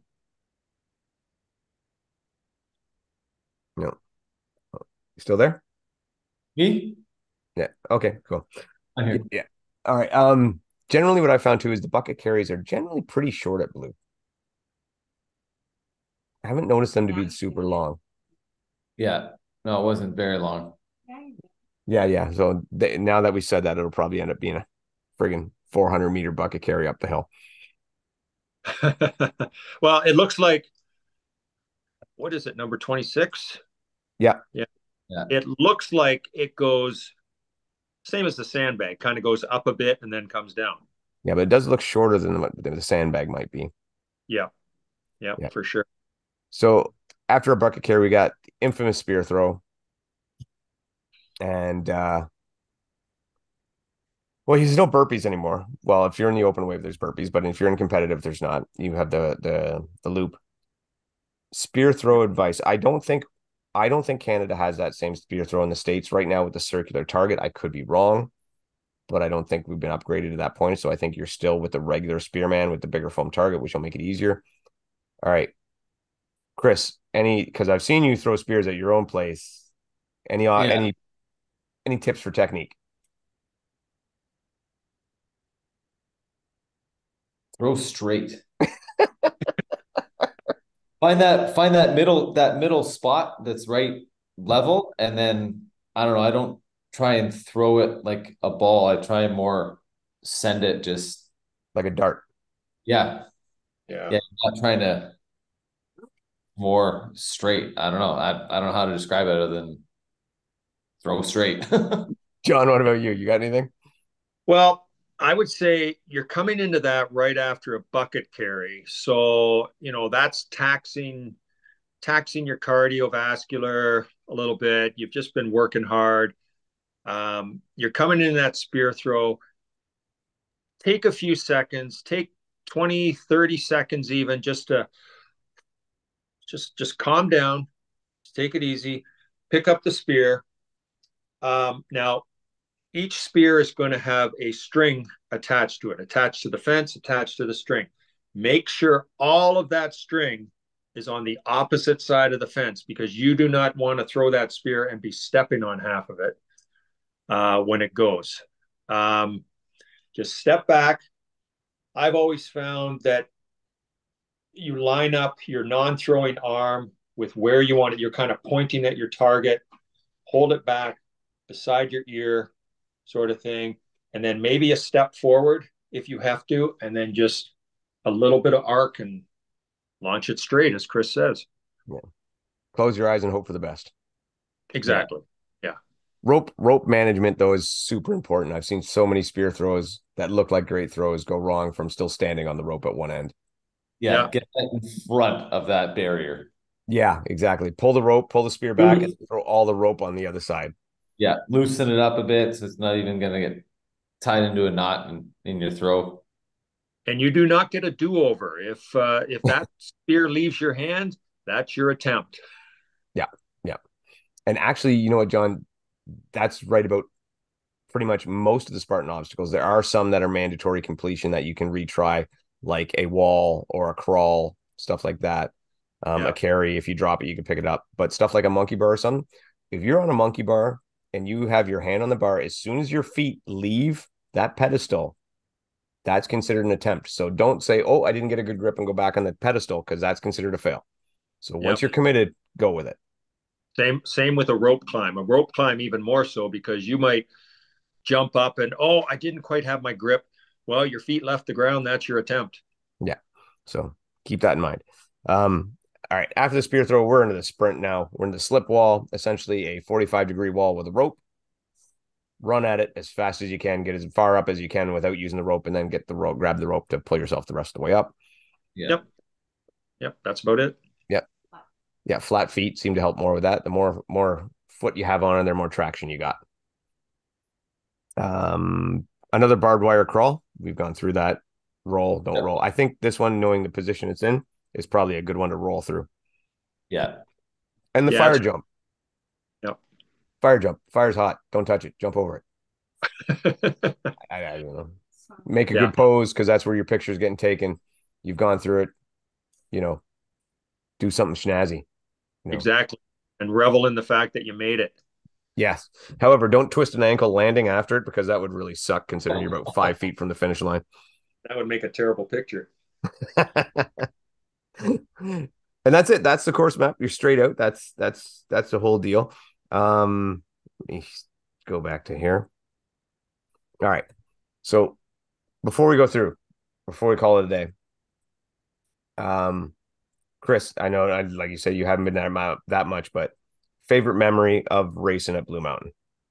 No. You still there? Me? Yeah. Okay, cool. I'm here. Yeah. All right. Um, generally what I found too is the bucket carries are generally pretty short at Blue. I haven't noticed them to be super long. Yeah. No, it wasn't very long. Yeah, yeah. So they, now that we said that, it'll probably end up being a friggin' four hundred meter bucket carry up the hill. Well, it looks like, what is it, number twenty-six? Yeah. Yeah. Yeah. It looks like it goes same as the sandbag, kind of goes up a bit and then comes down. Yeah, but it does look shorter than the, than the sandbag might be. Yeah. yeah. Yeah, for sure. So after a bucket carry, we got the infamous spear throw. And uh well, there's no burpees anymore. Well, if you're in the open wave, there's burpees, but if you're in competitive, there's not. You have the the the loop. Spear throw advice. I don't think I don't think Canada has that same spear throw in the States right now with the circular target. I could be wrong, but I don't think we've been upgraded to that point. So I think you're still with the regular spearman with the bigger foam target, which will make it easier. All right. Chris, any, because I've seen you throw spears at your own place. Any, uh, Yeah. any, any tips for technique? Throw straight. Find that find that middle that middle spot that's right level, and then I don't know. I don't try and throw it like a ball. I try and more send it just Like a dart. yeah Yeah. yeah. Not trying to more straight. I don't know. I I don't know how to describe it other than throw straight. John, what about you? You got anything? Well, I would say you're coming into that right after a bucket carry. So, you know, that's taxing taxing your cardiovascular a little bit. You've just been working hard. Um, you're coming in that spear throw. Take a few seconds, take twenty, thirty seconds even just to just just calm down, take it easy, pick up the spear. Um, now, each spear is going to have a string attached to it, attached to the fence, attached to the string. Make sure all of that string is on the opposite side of the fence, because you do not want to throw that spear and be stepping on half of it uh, when it goes. Um, just step back. I've always found that you line up your non-throwing arm with where you want it. You're kind of pointing at your target, hold it back beside your ear, sort of thing. And then maybe a step forward if you have to, and then just a little bit of arc and launch it straight, as Chris says. Yeah. Close your eyes and hope for the best. Exactly. Yeah. Rope rope management, though, is super important. I've seen so many spear throws that look like great throws go wrong from still standing on the rope at one end. Yeah, Yeah. get that in front of that barrier. Yeah, exactly. Pull the rope, pull the spear back, and throw all the rope on the other side. Yeah, loosen it up a bit so it's not even gonna get tied into a knot in, in your throat. And you do not get a do-over. If uh, if that spear leaves your hand, that's your attempt. Yeah, yeah. And actually, you know what, John? That's right about pretty much most of the Spartan obstacles. There are some that are mandatory completion that you can retry, like a wall or a crawl, stuff like that. Um, Yeah. A carry, if you drop it, you can pick it up. But stuff like a monkey bar or something, if you're on a monkey bar and you have your hand on the bar, as soon as your feet leave that pedestal, that's considered an attempt. So don't say, oh, I didn't get a good grip and go back on the pedestal, because that's considered a fail. So once Yep. you're committed, go with it. Same same with a rope climb. A rope climb even more so, because you might jump up and, oh, I didn't quite have my grip. Well, your feet left the ground. That's your attempt. Yeah. So keep that in mind. Um, all right. After the spear throw, we're into the sprint now. We're in the slip wall, essentially a forty-five degree wall with a rope. Run at it as fast as you can, get as far up as you can without using the rope, and then get the rope, grab the rope to pull yourself the rest of the way up. Yeah. Yep. Yep. That's about it. Yep. Yeah. Flat feet seem to help more with that. The more, more foot you have on, and the more traction you got. Um, another barbed wire crawl. We've gone through that. Roll, don't Yep. roll. I think this one, knowing the position it's in, is probably a good one to roll through. Yeah. And the Yeah, fire it's- jump. Yep. Fire jump. Fire's hot. Don't touch it. Jump over it. I, I don't know. Make a Yeah. good pose, because that's where your picture's getting taken. You've gone through it. You know, do something snazzy. You know? Exactly. And revel in the fact that you made it. Yes. However, don't twist an ankle landing after it, because that would really suck, considering you're about five feet from the finish line. That would make a terrible picture. And that's it. That's the course map. You're straight out. That's that's that's the whole deal. Um, let me go back to here. All right. So before we go through, before we call it a day, um, Chris, I know, like you said, you haven't been there that much, but favorite memory of racing at Blue Mountain?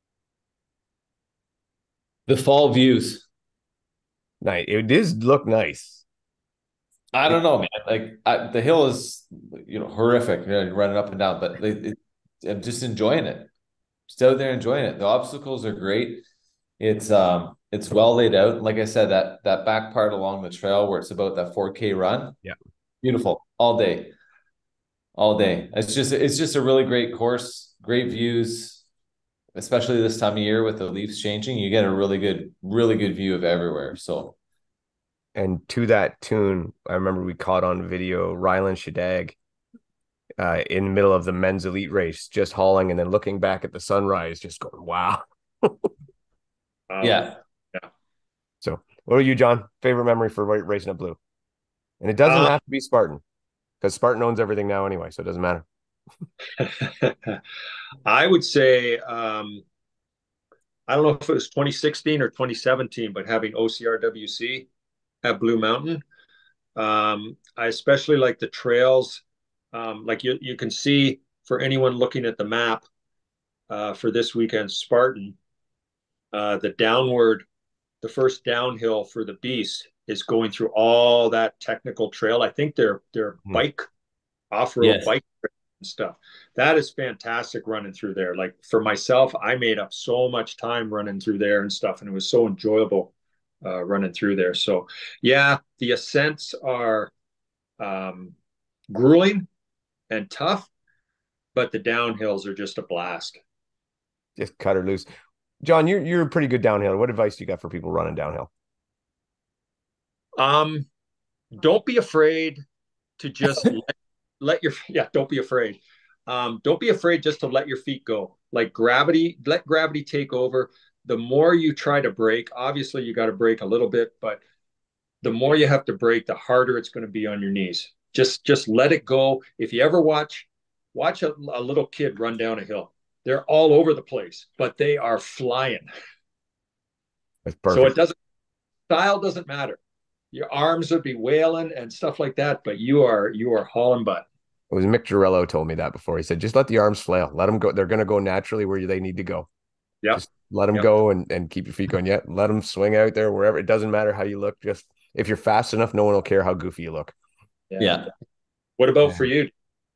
The fall views. Nice. It does look nice. I don't know, man. Like I, the hill is, you know, horrific. You know, running up and down, but it, it, I'm just enjoying it. Just out there enjoying it. The obstacles are great. It's um, it's well laid out. Like I said, that that back part along the trail where it's about that four K run. Yeah, beautiful all day, all day. It's just it's just a really great course. Great views, especially this time of year with the leaves changing. You get a really good, really good view of everywhere. So. And to that tune, I remember we caught on video Rylan Shadag uh, in the middle of the men's elite race, just hauling and then looking back at the sunrise, just going, wow. Um, Yeah. yeah. So what are you, John? Favorite memory for racing at Blue? And it doesn't Uh, have to be Spartan, because Spartan owns everything now anyway, so it doesn't matter. I would say, um, I don't know if it was twenty sixteen or twenty seventeen, but having O C R W C at Blue Mountain. Um, I especially like the trails. Um, like you, you can see for anyone looking at the map uh, for this weekend, Spartan, uh, the downward, the first downhill for the Beast is going through all that technical trail. I think they're they're Hmm. bike off-road Yes. bike and stuff. That is fantastic running through there. Like for myself, I made up so much time running through there and stuff, and it was so enjoyable uh, running through there. So yeah, the ascents are um, grueling and tough, but the downhills are just a blast. Just cut her loose. John, you're you're a pretty good downhill. What advice do you got for people running downhill? Um, don't be afraid to just let, let your yeah, don't be afraid. Um, don't be afraid just to let your feet go. Like gravity, let gravity take over. The more you try to brake, obviously you got to brake a little bit, but the more you have to brake, the harder it's going to be on your knees. Just just let it go. If you ever watch watch a, a little kid run down a hill, they're all over the place, but they are flying. That's So perfect. it doesn't style doesn't matter. Your arms would be wailing and stuff like that, but you are you are hauling butt. It was Mick Girello told me that before. He said, just let the arms flail. Let them go. They're going to go naturally where they need to go. Yeah. Just let them Yep. go and, and keep your feet going. Yeah. Let them swing out there wherever. It doesn't matter how you look. Just if you're fast enough, no one will care how goofy you look. Yeah. Yeah. What about Yeah. for you?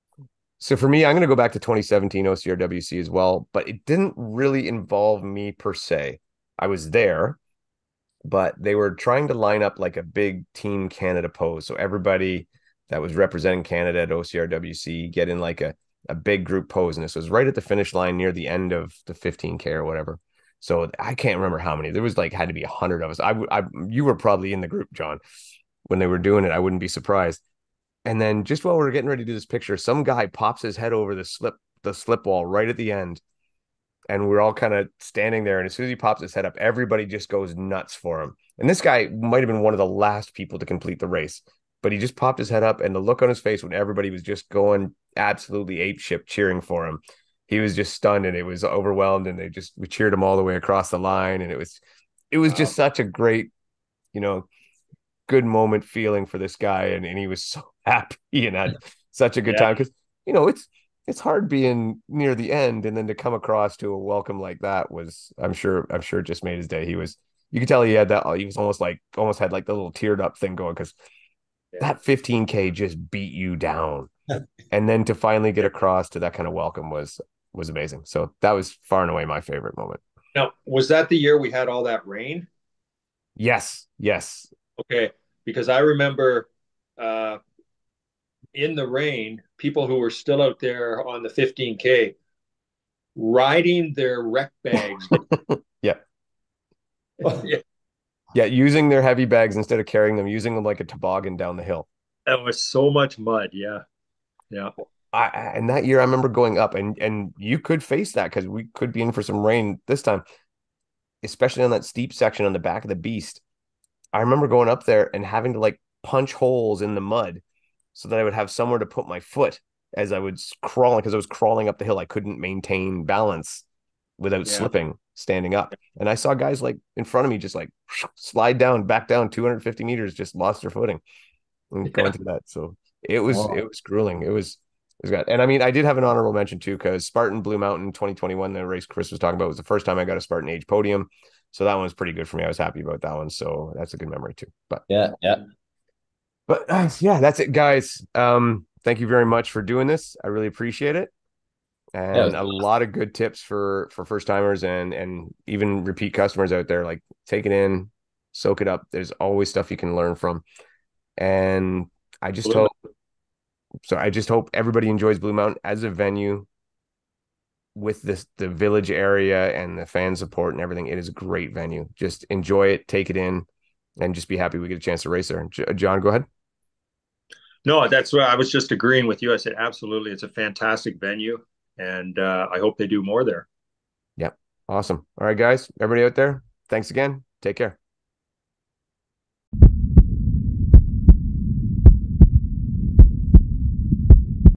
So for me, I'm going to go back to twenty seventeen O C R W C as well, but it didn't really involve me per se. I was there, but they were trying to line up like a big Team Canada pose. So everybody that was representing Canada at O C R W C get in like a, a big group pose. And this was right at the finish line near the end of the fifteen K or whatever. So I can't remember how many. There was like had to be a hundred of us. I, I you were probably in the group, John, when they were doing it. I wouldn't be surprised. And then just while we are getting ready to do this picture, some guy pops his head over the slip the slip wall right at the end. And we're all kind of standing there. And as soon as he pops his head up, everybody just goes nuts for him. And this guy might have been one of the last people to complete the race, but he just popped his head up, and the look on his face when everybody was just going absolutely apeshit cheering for him, he was just stunned, and it was overwhelmed. And they just, we cheered him all the way across the line. And it was, it was Wow. just such a great, you know, good moment feeling for this guy. And, and he was so happy and had such a good Yeah. time. Cause you know, it's, it's hard being near the end, and then to come across to a welcome like that was, I'm sure, I'm sure it just made his day. He was, you could tell he had that, he was almost like, almost had like the little teared up thing going, because Yeah. that fifteen K just beat you down. And then to finally get across to that kind of welcome was, was amazing. So that was far and away my favorite moment. Now, was that the year we had all that rain? Yes. Yes. Okay, because I remember uh, in the rain, people who were still out there on the fifteen K riding their rec bags. Yeah. Yeah, Yeah. Using their heavy bags instead of carrying them, using them like a toboggan down the hill. that was so much mud. Yeah, yeah, I, and that year I remember going up, and and you could face that because we could be in for some rain this time, especially on that steep section on the back of the Beast. I remember going up there and having to like punch holes in the mud so that I would have somewhere to put my foot as I was crawling, because I was crawling up the hill. I couldn't maintain balance without Yeah. slipping standing up. And I saw guys like in front of me just like slide down, back down two hundred fifty meters, just lost their footing and going Yeah. through that. So it was, Wow. it was grueling. It was, it was good. And I mean, I did have an honorable mention too, because Spartan Blue Mountain twenty twenty-one, the race Chris was talking about, was the first time I got a Spartan age podium. So that one was pretty good for me. I was happy about that one. So that's a good memory too. But Yeah. Yeah. but uh, yeah, that's it, guys. Um, thank you very much for doing this. I really appreciate it. Yeah, it And was a awesome. lot of good tips for for first timers and and even repeat customers out there. Like, take it in, soak it up. There's always stuff you can learn from. And I just Blue hope so. I just hope everybody enjoys Blue Mountain as a venue with this the village area and the fan support and everything. It is a great venue. Just enjoy it, take it in, and just be happy we get a chance to race there. J- John, go ahead. No, that's what I was just agreeing with you. I said, absolutely. It's a fantastic venue, and uh, I hope they do more there. Yep. Awesome. All right, guys, everybody out there, thanks again. Take care.